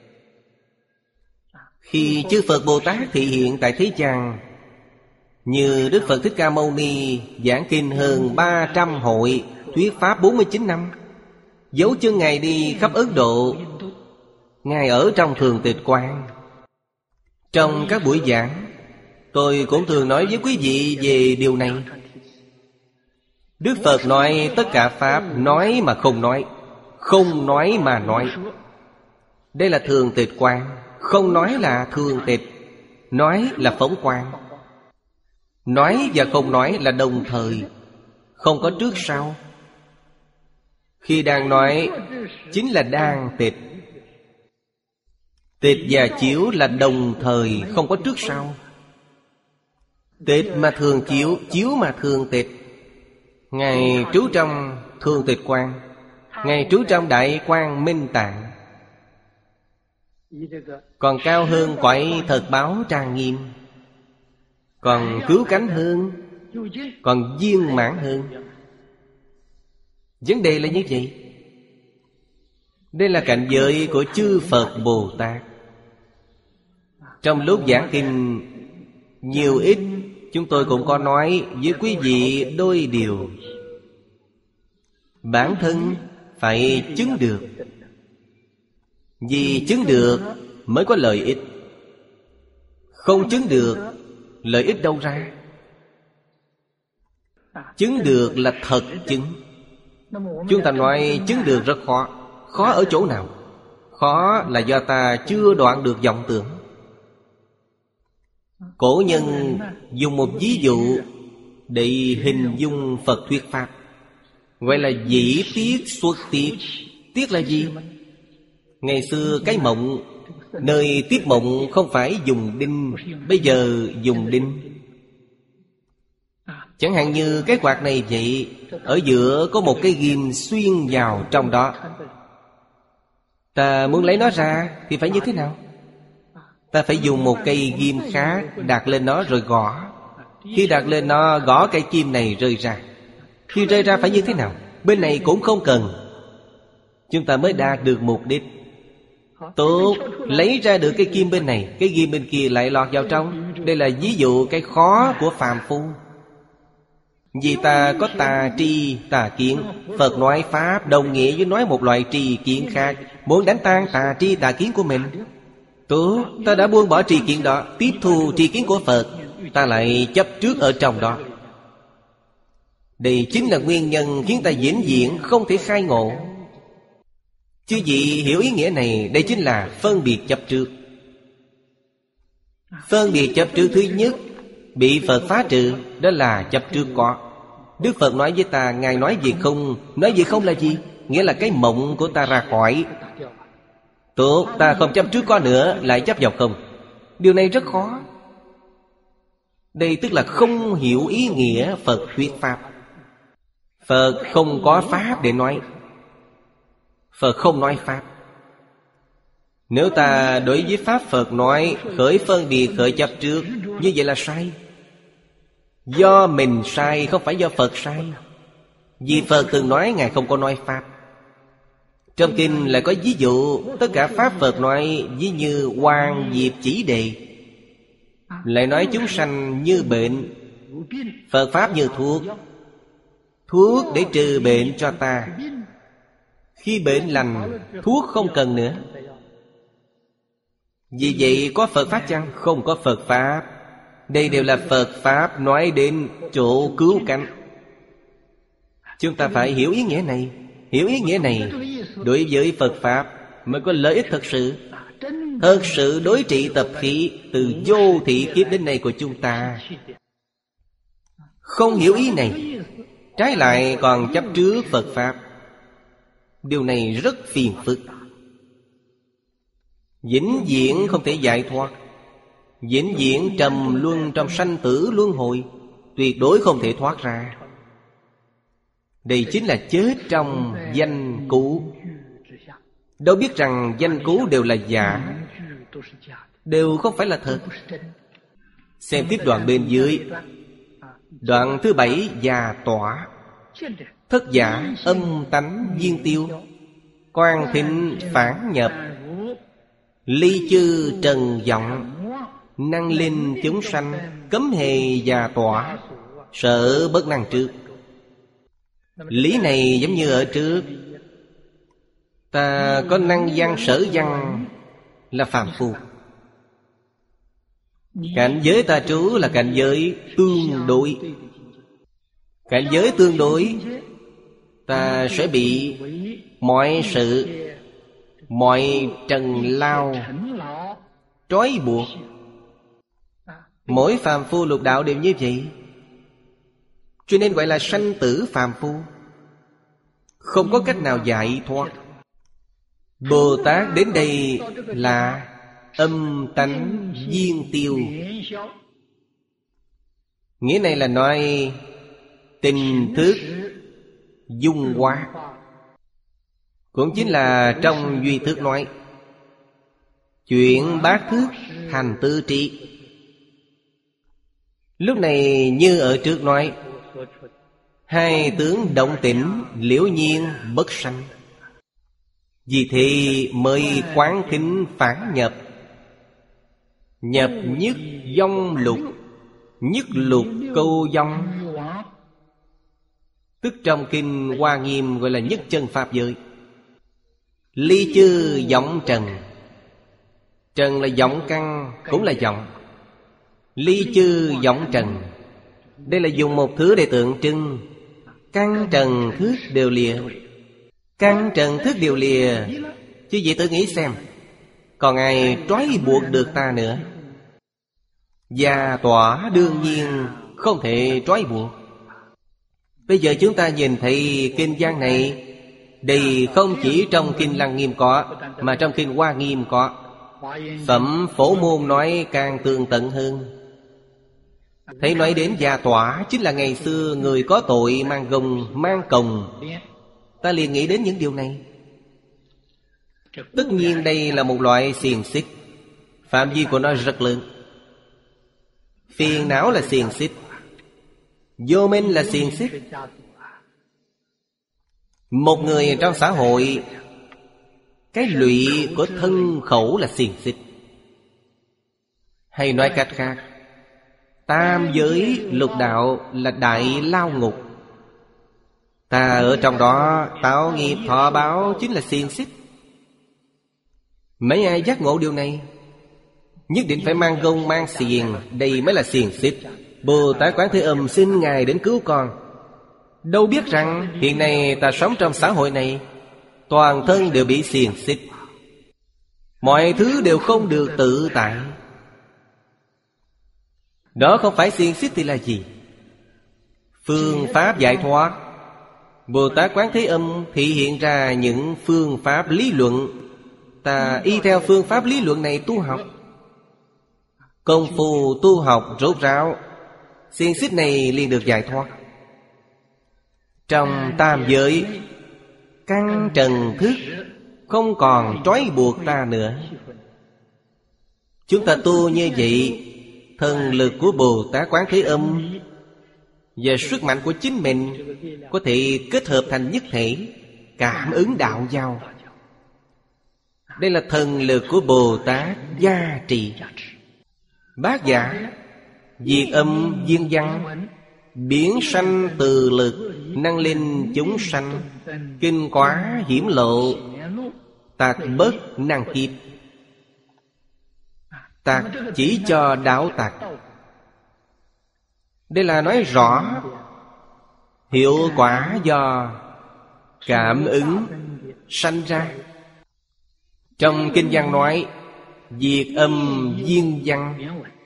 Khi chư Phật Bồ Tát thị hiện tại thế gian, như Đức Phật Thích Ca Mâu Ni giảng kinh hơn 300 hội, thuyết pháp 49 năm, dấu chân Ngài đi khắp Ấn Độ, Ngài ở trong thường tịch quang. Trong các buổi giảng, tôi cũng thường nói với quý vị về điều này. Đức Phật nói tất cả pháp nói mà không nói, không nói mà nói. Đây là thường tịch quang. Không nói là thường tịch, nói là phóng quang. Nói và không nói là đồng thời, không có trước sau. Khi đang nói chính là đang tịch. Tịch và chiếu là đồng thời, không có trước sau. Tịch mà thường chiếu, chiếu mà thường tịch. Ngài trú trong thường tịch quang, Ngài trú trong Đại Quang Minh Tạng, còn cao hơn cõi thật báo trang nghiêm, còn cứu cánh hơn, còn viên mãn hơn. Vấn đề là như vậy. Đây là cảnh giới của chư Phật Bồ Tát. Trong lúc giảng kinh nhiều ít, chúng tôi cũng có nói với quý vị đôi điều. Bản thân phải chứng được, vì chứng được mới có lợi ích. Không chứng được, lợi ích đâu ra? Chứng được là thật chứng. Chúng ta nói chứng được rất khó. Khó ở chỗ nào? Khó là do ta chưa đoạn được vọng tưởng. Cổ nhân dùng một ví dụ để hình dung Phật thuyết Pháp, gọi là dĩ tiết xuất tiết. Tiết là gì? Ngày xưa cái mộng, nơi tiết mộng không phải dùng đinh, bây giờ dùng đinh. Chẳng hạn như cái quạt này vậy, ở giữa có một cái ghim xuyên vào trong đó. Ta muốn lấy nó ra thì phải như thế nào? Ta phải dùng một cây ghim khác đặt lên nó rồi gõ. Khi đặt lên nó, gõ cây kim này rơi ra. Khi rơi ra phải như thế nào? Bên này cũng không cần, chúng ta mới đạt được mục đích. Tốt, lấy ra được cái kim bên này, cái ghim bên kia lại lọt vào trong. Đây là ví dụ cái khó của phàm phu. Vì ta có tà tri tà kiến. Phật nói Pháp đồng nghĩa với nói một loại tri kiến khác. Muốn đánh tan tà tri tà kiến của mình. Tốt, ta đã buông bỏ tri kiến đó, tiếp thu tri kiến của Phật. Ta lại chấp trước ở trong đó. Đây chính là nguyên nhân khiến ta vĩnh viễn không thể khai ngộ. Chứ gì hiểu ý nghĩa này, đây chính là phân biệt chấp trước. Phân biệt chấp trước thứ nhất bị Phật phá trừ, đó là chấp trước có. Đức Phật nói với ta, Ngài nói gì không? Nói gì không là gì? Nghĩa là cái mộng của ta ra khỏi. Tốt, ta không chấp trước có nữa, lại chấp vào không. Điều này rất khó. Đây tức là không hiểu ý nghĩa Phật thuyết Pháp. Phật không có Pháp để nói. Phật không nói Pháp. Nếu ta đối với Pháp Phật nói khởi phân biệt khởi chấp trước, như vậy là sai. Do mình sai, không phải do Phật sai. Vì Phật từng nói Ngài không có nói Pháp. Trong kinh lại có ví dụ, tất cả Pháp Phật nói ví như hoàng diệp chỉ đề. Lại nói chúng sanh như bệnh, Phật Pháp như thuốc. Thuốc để trừ bệnh cho ta. Khi bệnh lành, thuốc không cần nữa. Vì vậy có Phật Pháp chăng? Không có Phật Pháp. Đây đều là Phật Pháp nói đến chỗ cứu cánh. Chúng ta phải hiểu ý nghĩa này. Hiểu ý nghĩa này, đối với Phật Pháp mới có lợi ích thật sự. Thật sự đối trị tập khí từ vô thị kiếp đến nay của chúng ta. Không hiểu ý này, trái lại còn chấp trước Phật Pháp. Điều này rất phiền phức, vĩnh viễn không thể giải thoát. Vĩnh viễn trầm luân trong sanh tử luân hồi, tuyệt đối không thể thoát ra. Đây chính là chết trong danh cũ. Đâu biết rằng danh cũ đều là giả, đều không phải là thật. Xem tiếp đoạn bên dưới. Đoạn thứ 7, già tỏa. Thất giả âm tánh viên tiêu, quan thịnh phản nhập, ly chư trần vọng, năng linh chúng sanh, cấm hề già tỏa, sợ bất năng trước. Lý này giống như ở trước. Ta có năng văn sở văn là phàm phu. Cảnh giới ta trú là cảnh giới tương đối. Cảnh giới tương đối, ta sẽ bị mọi sự, mọi trần lao trói buộc. Mỗi phàm phu lục đạo đều như vậy. Cho nên gọi là sanh tử phàm phu, không có cách nào giải thoát. Bồ Tát đến đây là âm tánh viên tiêu. Nghĩa này là nói tình thức dung hóa. Cũng chính là trong duy thức nói chuyện bát thức hành tư trị. Lúc này như ở trước nói hai tướng động tĩnh liễu nhiên bất sanh. Vì thế mới quán thính phản nhập. Nhập nhất vong lục, nhất lục câu vong. Tức trong kinh Hoa Nghiêm gọi là nhất chân pháp giới. Ly chư vọng trần. Trần là vọng căn, cũng là vọng. Ly chư vọng trần, đây là dùng một thứ để tượng trưng. Căn trần thức đều lìa. Căn trần thức đều lìa. Chứ vậy tự nghĩ xem, còn ai trói buộc được ta nữa? Già tỏa đương nhiên không thể trói buộc. Bây giờ chúng ta nhìn thấy kinh văn này, đây không chỉ trong kinh Lăng Nghiêm có, mà trong kinh Hoa Nghiêm có. Phẩm Phổ Môn nói càng tường tận hơn. Thấy nói đến già tỏa, chính là ngày xưa người có tội mang gông, mang còng. Ta liền nghĩ đến những điều này. Tất nhiên đây là một loại xiềng xích, phạm vi của nó rất lớn. Phiền não là xiềng xích, vô minh là xiềng xích. Một người trong xã hội, cái lụy của thân khẩu là xiềng xích. Hay nói cách khác, tam giới lục đạo là đại lao ngục. Ta ở trong đó tạo nghiệp thọ báo chính là xiềng xích. Mấy ai giác ngộ điều này? Nhất định phải mang gông mang xiềng, đây mới là xiềng xích. Bồ Tát Quán Thế Âm xin Ngài đến cứu con. Đâu biết rằng hiện nay ta sống trong xã hội này, toàn thân đều bị xiềng xích, mọi thứ đều không được tự tại. Đó không phải xiềng xích thì là gì? Phương pháp giải thoát. Bồ Tát Quán Thế Âm thị hiện ra những phương pháp lý luận. Ta y theo phương pháp lý luận này tu học. Công phu tu học rốt ráo, xiềng xích này liền được giải thoát. Trong tam giới, căn trần thức không còn trói buộc ta nữa. Chúng ta tu như vậy, thần lực của Bồ Tát Quán Thế Âm và sức mạnh của chính mình có thể kết hợp thành nhất thể, cảm ứng đạo giao. Đây là thần lực của Bồ Tát gia trì. Bát giả diệt âm viên văn, biến sanh từ lực, năng linh chúng sanh, kinh quá hiểm lộ, tạc bớt năng kiếp. Tạc chỉ cho đạo tạc. Đây là nói rõ hiệu quả do cảm ứng sanh ra. Trong kinh văn nói diệt âm viên văn.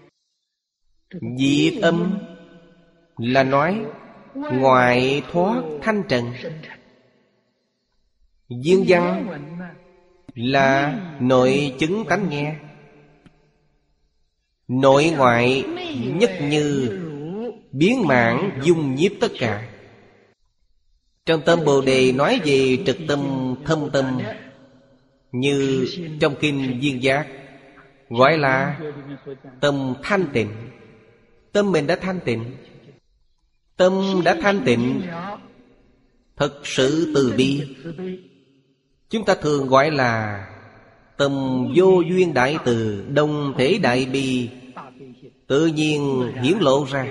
Diệt âm là nói ngoại thoát thanh trần. Viên văn là nội chứng tánh nghe. Nội ngoại nhất như, biến mãn dung nhiếp tất cả. Trong tâm Bồ Đề nói về trực tâm thâm tâm, như trong kinh Viên Giác gọi là tâm thanh tịnh. Tâm mình đã thanh tịnh. Tâm đã thanh tịnh, thật sự từ bi. Chúng ta thường gọi là tâm vô duyên đại từ, đồng thể đại bi, tự nhiên hiển lộ ra.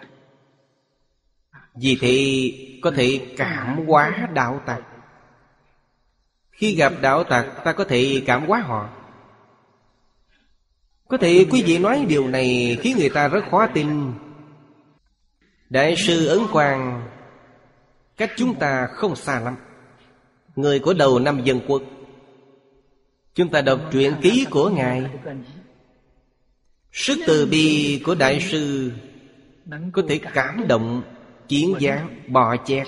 Vì thế có thể cảm hóa đạo tặc. Khi gặp đạo tặc, ta có thể cảm hóa họ. Có thể quý vị nói điều này khiến người ta rất khó tin. Đại sư Ấn Quang cách chúng ta không xa lắm, người của đầu năm Dân Quốc. Chúng ta đọc truyện ký của Ngài, sức từ bi của Đại sư có thể cảm động chiến gián, bò chét.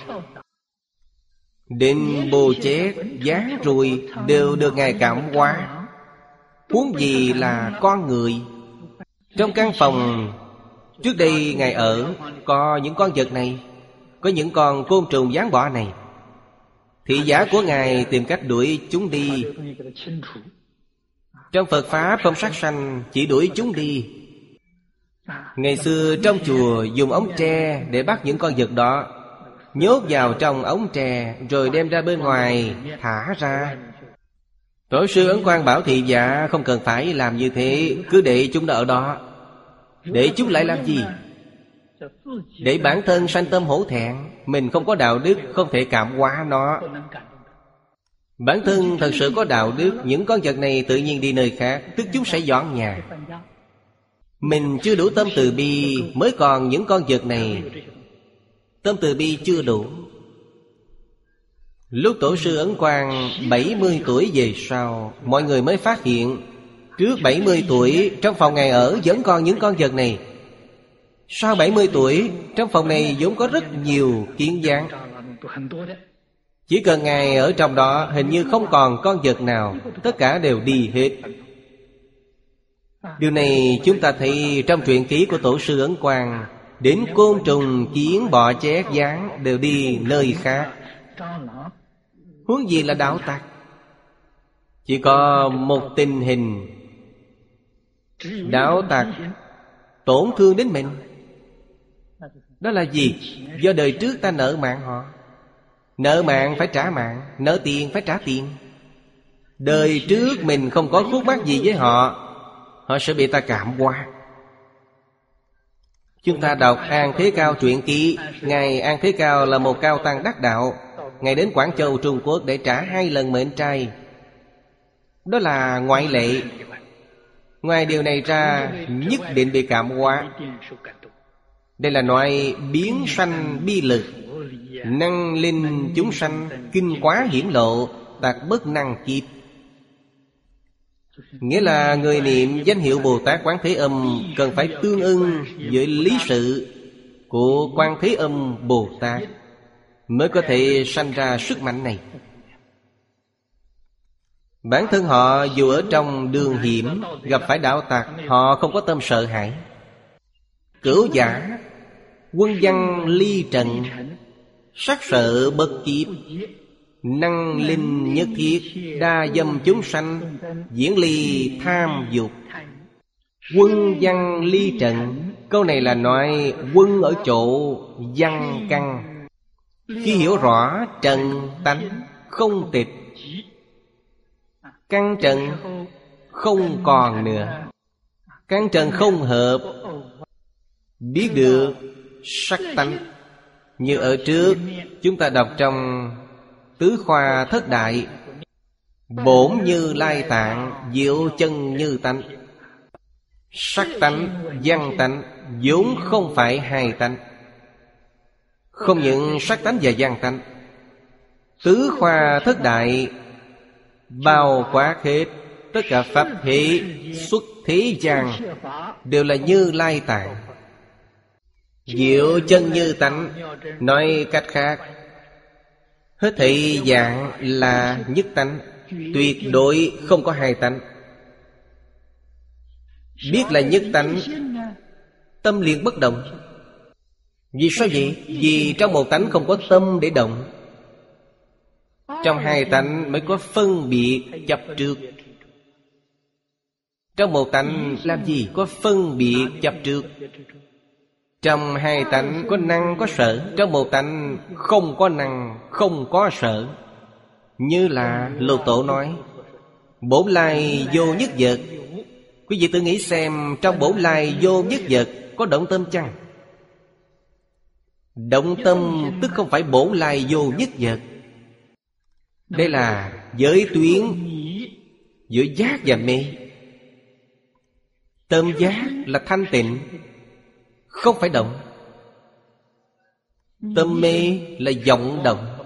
Đến bồ chét, gián rồi đều được Ngài cảm hóa. Huống gì là con người. Trong căn phòng trước đây Ngài ở, có những con vật này, có những con côn trùng gián bọ này. Thị giả của Ngài tìm cách đuổi chúng đi. Trong Phật Pháp không sát sanh, chỉ đuổi chúng đi. Ngày xưa trong chùa dùng ống tre để bắt những con vật đó, nhốt vào trong ống tre rồi đem ra bên ngoài thả ra. Tổ sư Ấn Quang bảo thị giả không cần phải làm như thế, cứ để chúng ở đó. Để chúng lại làm gì? Để bản thân sanh tâm hổ thẹn. Mình không có đạo đức, không thể cảm hóa nó. Bản thân thật sự có đạo đức, những con vật này tự nhiên đi nơi khác, tức chúng sẽ dọn nhà. Mình chưa đủ tâm từ bi, mới còn những con vật này. Tâm từ bi chưa đủ. Lúc Tổ sư Ấn Quang 70 tuổi về sau, mọi người mới phát hiện trước 70 tuổi trong phòng Ngài ở vẫn còn những con vật này. Sau 70 tuổi trong phòng này vốn có rất nhiều kiến gián. Chỉ cần Ngài ở trong đó, hình như không còn con vật nào, tất cả đều đi hết. Điều này chúng ta thấy trong truyện ký của Tổ sư Ấn Quang, đến côn trùng, kiến, bọ chét, gián đều đi nơi khác. Huống gì là đạo tặc. Chỉ có một tình hình đạo tặc tổn thương đến mình. Đó là gì? Do đời trước ta nợ mạng họ. Nợ mạng phải trả mạng, nợ tiền phải trả tiền. Đời trước mình không có khúc mắc gì với họ, họ sẽ bị ta cảm hóa. Chúng ta đọc An Thế Cao truyện ký. Ngài An Thế Cao là một cao tăng đắc đạo. Ngài đến Quảng Châu Trung Quốc để trả 2 lần mệnh trai. Đó là ngoại lệ. Ngoài điều này ra, nhất định bị cảm hóa. Đây là loại biến sanh bi lực, năng linh chúng sanh, kinh quá hiển lộ, tạc bất năng kịp. Nghĩa là người niệm danh hiệu Bồ Tát Quán Thế Âm cần phải tương ưng với lý sự của Quán Thế Âm Bồ Tát, mới có thể sanh ra sức mạnh này. Bản thân họ dù ở trong đường hiểm, gặp phải đạo tặc, họ không có tâm sợ hãi. Cửu giả, quân văn ly trần, sắc sợ bất kiếp, năng linh nhất thiết, đa dâm chúng sanh, diễn ly tham dục. Quân văn ly trần, câu này là nói quân ở chỗ văn căn. Khi hiểu rõ trần tánh không tịch, căn trần không còn nữa, căn trần không hợp, biết được sắc tánh. Như ở trước chúng ta đọc trong Tứ Khoa Thất Đại, bổn như lai tạng, diệu chân như tánh. Sắc tánh, văn tánh vốn không phải hai tánh. Không những sắc tánh và văn tánh, Tứ Khoa Thất Đại bao quát hết tất cả pháp thế xuất thế gian đều là Như Lai Tạng. Diệu chân như tánh, nói cách khác, hết thảy dạng là nhất tánh, tuyệt đối không có hai tánh. Biết là nhất tánh, tâm liền bất động. Vì sao vậy? Vì trong một tánh không có tâm để động. Trong hai tánh mới có phân biệt chấp trước. Trong một tánh làm gì có phân biệt chấp trước. Trong hai tánh có năng có sở, trong một tánh không có năng không có sở. Như là Lục Tổ nói, bổn lai vô nhất vật. Quý vị tự nghĩ xem, trong bổn lai vô nhất vật có động tâm chăng? Động tâm tức không phải bổn lai vô nhất vật. Đây là giới tuyến giữa giác và mê. Tâm giác là thanh tịnh, không phải động. Tâm mê là vọng động.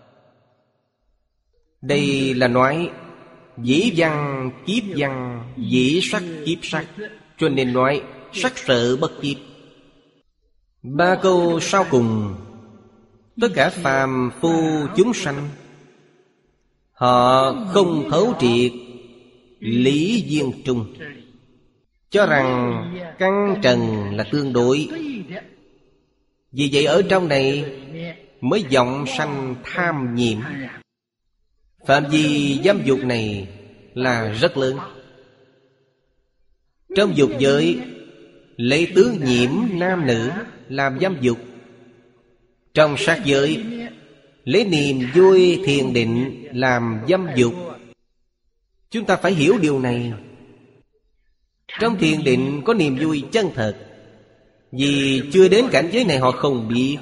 Đây là nói dĩ văn kiếp văn, dĩ sắc kiếp sắc, cho nên nói sắc sợ bất kiếp. Ba câu sau cùng, tất cả phàm phu chúng sanh, họ không thấu triệt lý duyên trung, cho rằng căn trần là tương đối. Vì vậy ở trong này mới vọng sanh tham nhiễm. Phạm vi dâm dục này là rất lớn. Trong dục giới, lấy tướng nhiễm nam nữ làm dâm dục. Trong sát giới, lấy niềm vui thiền định làm dâm dục. Chúng ta phải hiểu điều này. Trong thiền định có niềm vui chân thật. Vì chưa đến cảnh giới này họ không biết.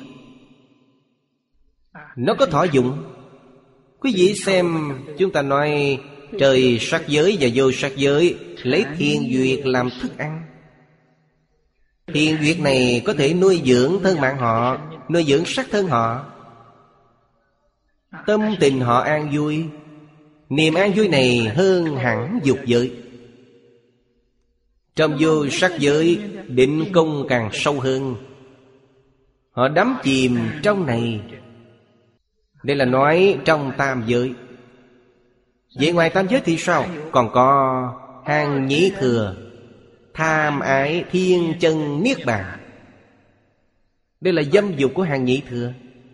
Nó có thọ dụng. Quý vị xem, chúng ta nói trời sắc giới và vô sắc giới, lấy thiền duyệt làm thức ăn. Thiền duyệt này có thể nuôi dưỡng thân mạng họ, nuôi dưỡng sắc thân họ. Tâm tình họ an vui. Niềm an vui này hơn hẳn dục giới. Trong vô sắc giới, định công càng sâu hơn. Họ đắm chìm trong này. Đây là nói trong tam giới. Vậy ngoài tam giới thì sao? Còn có hàng nhĩ thừa, tham ái thiên chân niết bàn. Đây là dâm dục của hàng nhĩ thừa.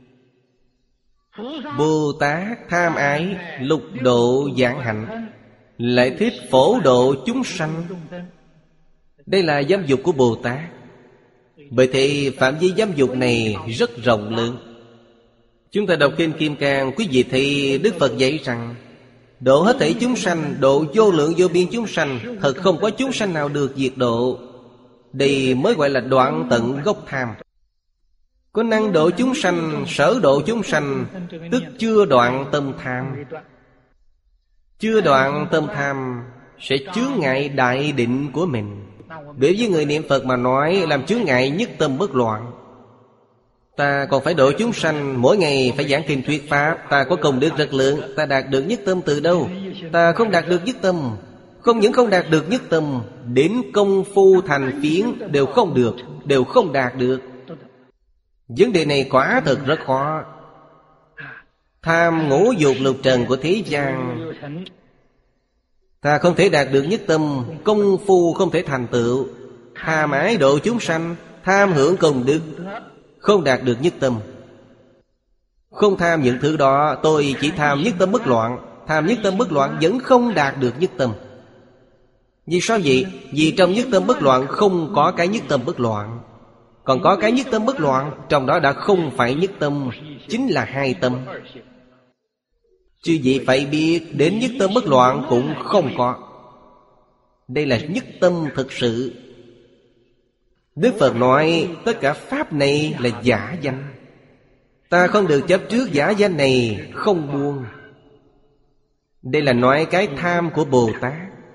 Bồ Tát tham ái lục độ giảng hạnh, lại thích phổ độ chúng sanh. Đây là dâm dục của Bồ Tát. Bởi thế phạm vi dâm dục này rất rộng lớn. Chúng ta đọc Kinh Kim Cang, quý vị thấy Đức Phật dạy rằng độ hết thảy chúng sanh, độ vô lượng vô biên chúng sanh. Thật không có chúng sanh nào được diệt độ. Đây mới gọi là đoạn tận gốc tham. Có năng độ chúng sanh, sở độ chúng sanh, tức chưa đoạn tâm tham. Chưa đoạn tâm tham sẽ chướng ngại đại định của mình. Đối với người niệm Phật mà nói, làm chướng ngại nhất tâm bất loạn. Ta còn phải độ chúng sanh, mỗi ngày phải giảng kinh thuyết pháp. Ta có công đức rất lớn. Ta đạt được nhất tâm từ đâu? Ta không đạt được nhất tâm. Không những không đạt được nhất tâm, đến công phu thành phiến đều không được, đều không đạt được. Vấn đề này quả thật rất khó. Tham ngũ dục lục trần của thế gian, ta không thể đạt được nhất tâm, công phu không thể thành tựu. Tham ái độ chúng sanh, tham hưởng công đức, không đạt được nhất tâm. Không tham những thứ đó, tôi chỉ tham nhất tâm bất loạn. Tham nhất tâm bất loạn vẫn không đạt được nhất tâm. Vì sao vậy? Vì trong nhất tâm bất loạn không có cái nhất tâm bất loạn. Còn có cái nhất tâm bất loạn, trong đó đã không phải nhất tâm, chính là hai tâm. Chứ gì phải biết đến nhất tâm bất loạn cũng không có. Đây là nhất tâm thực sự. Đức Phật nói tất cả pháp này là giả danh. Ta không được chấp trước giả danh này, không buông. Đây là nói cái tham của Bồ Tát.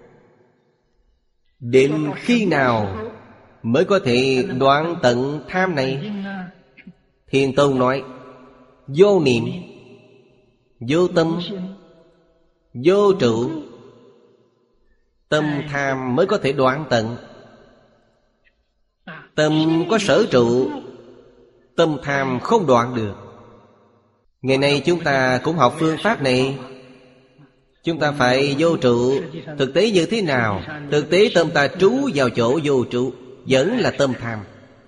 Đến khi nào mới có thể đoạn tận tham này? Thiền Tông nói vô niệm, vô tâm, vô trụ, tâm tham mới có thể đoạn tận. Tâm có sở trụ, tâm tham không đoạn được. Ngày nay chúng ta cũng học phương pháp này. Chúng ta phải vô trụ. Thực tế như thế nào? Thực tế tâm ta trú vào chỗ vô trụ, vẫn là tâm tham.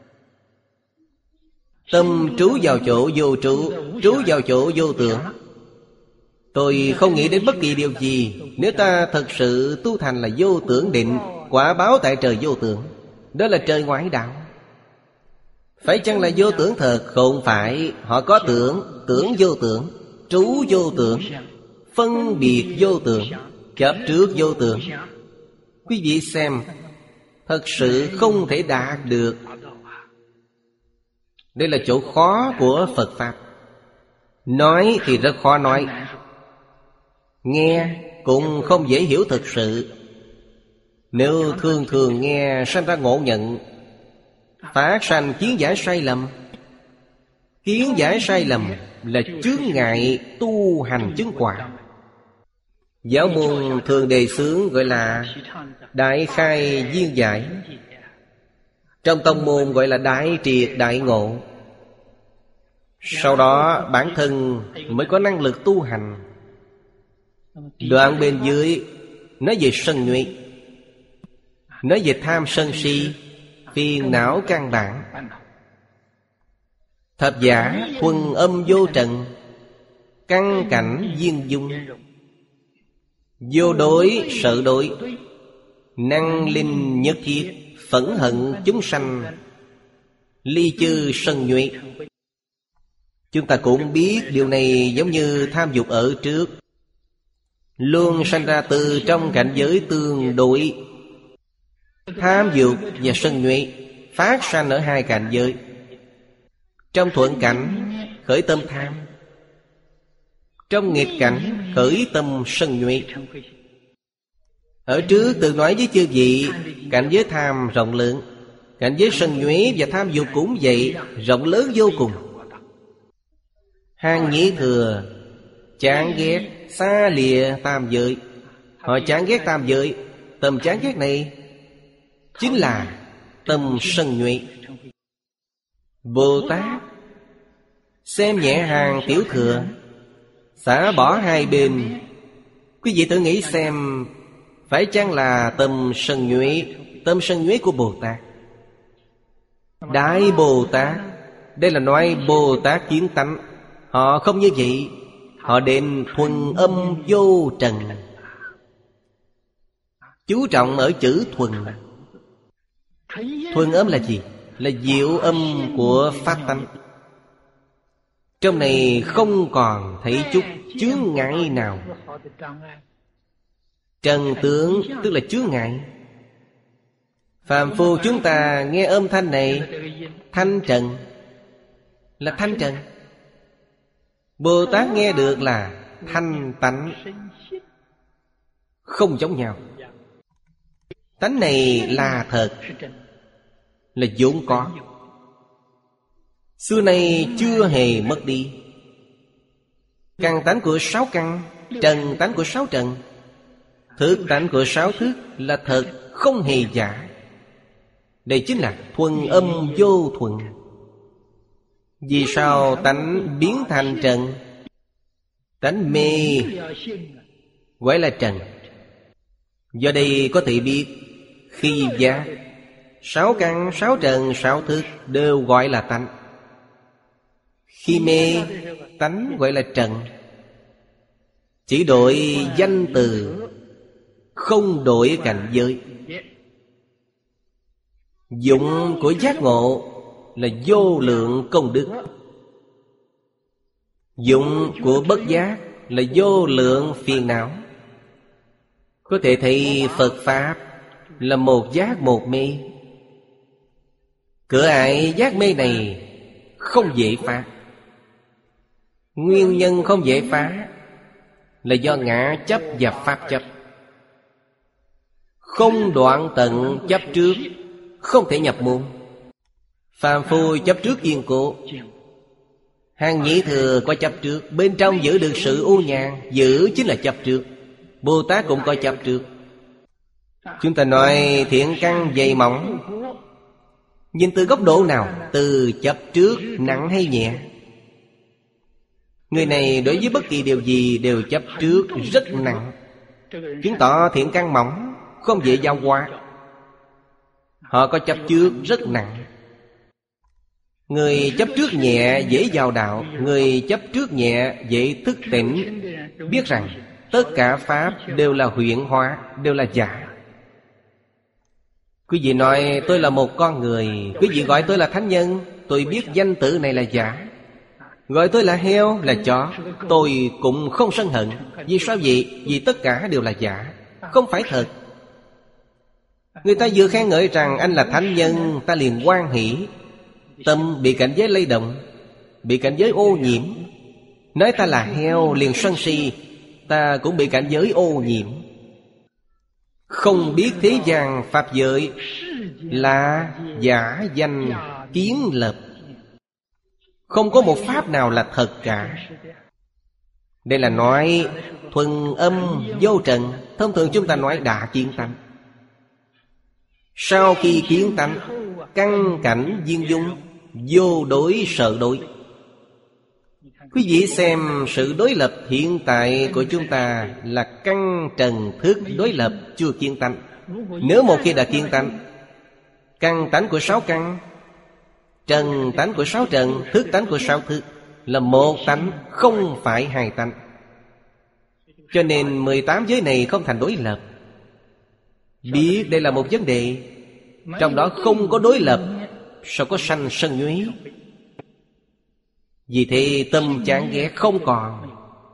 Tâm trú vào chỗ vô trụ, trú vào chỗ vô tưởng. Tôi không nghĩ đến bất kỳ điều gì. Nếu ta thật sự tu thành là vô tưởng định, quả báo tại trời vô tưởng. Đó là trời ngoại đạo. Phải chăng là vô tưởng thật? Không phải. Họ có tưởng, tưởng vô tưởng, trú vô tưởng, phân biệt vô tưởng, chấp trước vô tưởng. Quý vị xem, thật sự không thể đạt được. Đây là chỗ khó của Phật Pháp. Nói thì rất khó nói, nghe cũng không dễ hiểu thực sự. Nếu thường thường nghe sanh ra ngộ nhận, phát sanh kiến giải sai lầm. Kiến giải sai lầm là chướng ngại tu hành chứng quả. Giáo môn thường đề xướng gọi là đại khai viên giải. Trong tông môn gọi là đại triệt đại ngộ. Sau đó bản thân mới có năng lực tu hành. Đoạn bên dưới nói về sân nhuệ, nói về tham sân si, phiền não căn bản. Thập giả thuần âm vô trần, căn cảnh viên dung. Vô đối sợ đối, năng linh nhất thiết, phẫn hận chúng sanh, ly chư sân nhuệ. Chúng ta cũng biết điều này giống như tham dục ở trước, luôn sanh ra từ trong cảnh giới tương đối. Tham dục và sân nhuệ phát sanh ở hai cảnh giới. Trong thuận cảnh khởi tâm tham, trong nghịch cảnh khởi tâm sân nhuệ. Ở trước từng nói với chư vị, cảnh giới tham rộng lớn, cảnh giới sân nhuệ và tham dục cũng vậy, rộng lớn vô cùng. Hàng nhĩ thừa chán ghét xa lìa tam giới. Họ chán ghét tam giới. Tâm chán ghét này chính là tâm sân nhuệ. Bồ Tát xem nhẹ hàng tiểu thừa, xả bỏ hai bên. Quý vị tự nghĩ xem, phải chăng là tâm sân nhuệ? Tâm sân nhuệ của Bồ Tát, Đại Bồ Tát, đây là nói Bồ Tát kiến tánh. Họ không như vậy. Họ đến thuần âm vô trần, chú trọng ở chữ thuần. Thuần âm là gì? Là diệu âm của pháp tánh. Trong này không còn thấy chút chướng ngại nào. Trần tướng tức là chướng ngại. Phàm phu chúng ta nghe âm thanh này, thanh trần, là thanh trần. Bồ Tát nghe được là thanh tánh, không giống nhau. Tánh này là thật, là vốn có, xưa nay chưa hề mất đi. Căn tánh của sáu căn, trần tánh của sáu trần, thức tánh của sáu thức là thật, không hề giả. Đây chính là thuần âm vô thuần. Vì sao tánh biến thành trần? Tánh mê gọi là trần. Do đây có thể biết, khi giác sáu căn, sáu trần, sáu thức đều gọi là tánh. Khi mê, tánh gọi là trần. Chỉ đổi danh từ, không đổi cảnh giới. Dụng của giác ngộ là vô lượng công đức. Dụng của bất giác là vô lượng phiền não. Có thể thấy Phật Pháp là một giác một mê. Cửa ải giác mê này không dễ phá. Nguyên nhân không dễ phá là do ngã chấp và pháp chấp. Không đoạn tận chấp trước, không thể nhập môn. Phàm phu chấp trước kiên cố, hàng nhị thừa có chấp trước, bên trong giữ được sự u nhàn, giữ chính là chấp trước. Bồ Tát cũng có chấp trước. Chúng ta nói thiện căn dày mỏng, nhìn từ góc độ nào? Từ chấp trước nặng hay nhẹ? Người này đối với bất kỳ điều gì đều chấp trước rất nặng, chứng tỏ thiện căn mỏng, không dễ giao hóa. Họ có chấp trước rất nặng. Người chấp trước nhẹ dễ vào đạo, người chấp trước nhẹ dễ thức tỉnh, biết rằng tất cả pháp đều là huyễn hóa, đều là giả. Quý vị nói tôi là một con người, quý vị gọi tôi là thánh nhân, tôi biết danh tự này là giả. Gọi tôi là heo, là chó, tôi cũng không sân hận. Vì sao vậy? Vì tất cả đều là giả, không phải thật. Người ta vừa khen ngợi rằng anh là thánh nhân, ta liền hoan hỷ. Tâm bị cảnh giới lay động, bị cảnh giới ô nhiễm. Nói ta là heo liền sân si, ta cũng bị cảnh giới ô nhiễm. Không biết thế gian pháp giới là giả danh kiến lập, không có một pháp nào là thật cả. Đây là nói thuần âm vô trần. Thông thường chúng ta nói đã kiến tánh. Sau khi kiến tánh, căn cảnh viên dung, vô đối sợ đối. Quý vị xem sự đối lập hiện tại của chúng ta là căn trần thức đối lập, chưa kiến tánh. Nếu một khi đã kiến tánh, căn tánh của sáu căn, trần tánh của sáu trần, thức tánh của sáu thức là một tánh, không phải hai tánh. Cho nên 18 giới này không thành đối lập. Biết đây là một vấn đề, trong đó không có đối lập, sao có sanh sân nhuế? Vì thế tâm chán ghét không còn.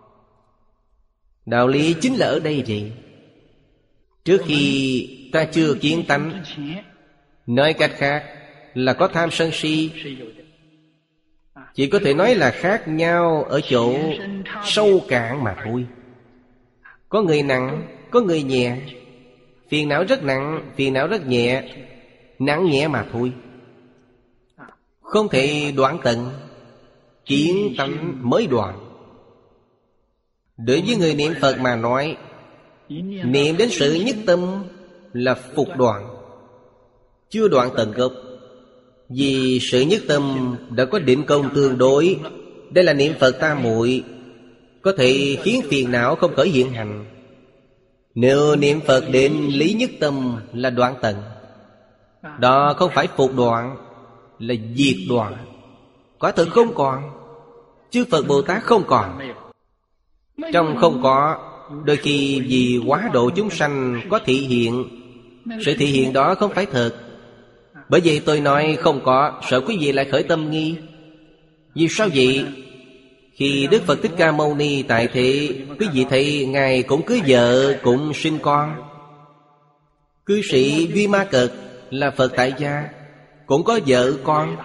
Đạo lý chính là ở đây vậy. Trước khi ta chưa kiến tánh, nói cách khác là có tham sân si. Chỉ có thể nói là khác nhau ở chỗ sâu cạn mà thôi. Có người nặng, có người nhẹ. Phiền não rất nặng, phiền não rất nhẹ. Nặng nhẹ mà thôi, không thể đoạn tận. Kiến tánh mới đoạn. Đối với người niệm Phật mà nói, niệm đến sự nhất tâm là phục đoạn, chưa đoạn tận gốc. Vì sự nhất tâm đã có định công tương đối. Đây là niệm Phật tam muội, có thể khiến phiền não không khởi hiện hành. Nếu niệm Phật đến lý nhất tâm là đoạn tận, đó không phải phục đoạn, là diệt đoạn. Quả thực không còn. Chư Phật Bồ Tát không còn. Trong không có, đôi khi vì quá độ chúng sanh có thị hiện. Sự thị hiện đó không phải thật. Bởi vậy tôi nói không có, sợ quý vị lại khởi tâm nghi. Vì sao vậy? Khi Đức Phật Thích Ca Mâu Ni tại thế, quý vị thấy Ngài cũng cưới vợ, cũng sinh con. Cư sĩ Duy Ma Cật là Phật tại gia, cũng có vợ con.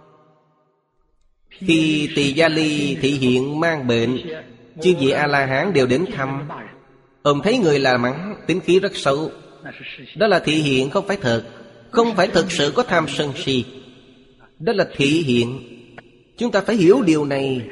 Khi Tỳ Gia Ly thị hiện mang bệnh, chư vị A-la-hán đều đến thăm. Ông thấy người là mắng, tính khí rất xấu. Đó là thị hiện, không phải thật. Không phải thực sự có tham sân si. Đó là thị hiện. Chúng ta phải hiểu điều này.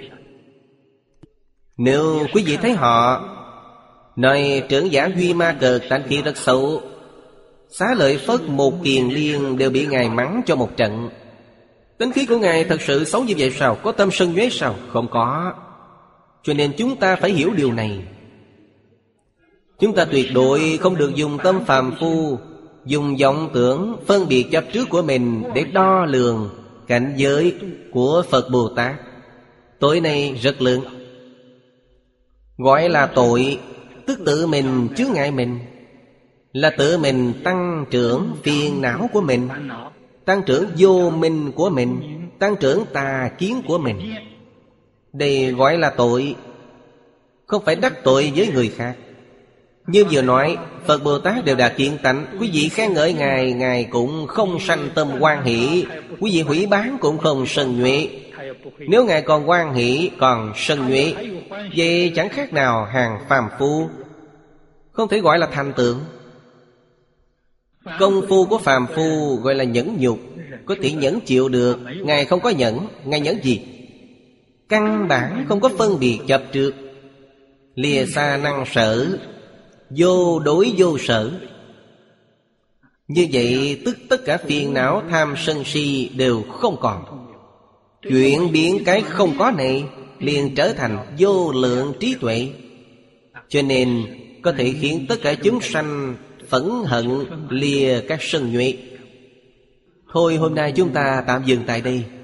Nếu quý vị thấy họ nói trưởng giả Duy Ma Cật tánh khí rất xấu, Xá Lợi Phất một Kiền Liên đều bị Ngài mắng cho một trận. Tính khí của Ngài thật sự xấu như vậy sao? Có tâm sân nhuế sao? Không có. Cho nên chúng ta phải hiểu điều này. Chúng ta tuyệt đối không được dùng tâm phàm phu, dùng vọng tưởng phân biệt chấp trước của mình để đo lường cảnh giới của Phật Bồ Tát. Tội này rất lớn. Gọi là tội, tức tự mình chướng ngại mình, là tự mình tăng trưởng phiền não của mình, tăng trưởng vô minh của mình, tăng trưởng tà kiến của mình. Đây gọi là tội, không phải đắc tội với người khác. Như vừa nói, Phật Bồ Tát đều đạt kiến tánh. Quý vị khen ngợi Ngài, Ngài cũng không sanh tâm hoan hỷ. Quý vị hủy bán cũng không sân nhuệ. Nếu Ngài còn hoan hỷ, còn sân nhuệ, vậy chẳng khác nào hàng phàm phu, không thể gọi là thành tựu. Công phu của phàm phu gọi là nhẫn nhục, có thể nhẫn chịu được. Ngài không có nhẫn. Ngài nhẫn gì? Căn bản không có phân biệt chấp trước, lìa xa năng sở, vô đối vô sở. Như vậy tức tất cả phiền não tham sân si đều không còn. Chuyển biến cái không có này liền trở thành vô lượng trí tuệ. Cho nên có thể khiến tất cả chúng sanh phẫn hận, lìa các sân nhuệ. Thôi hôm nay chúng ta tạm dừng tại đây.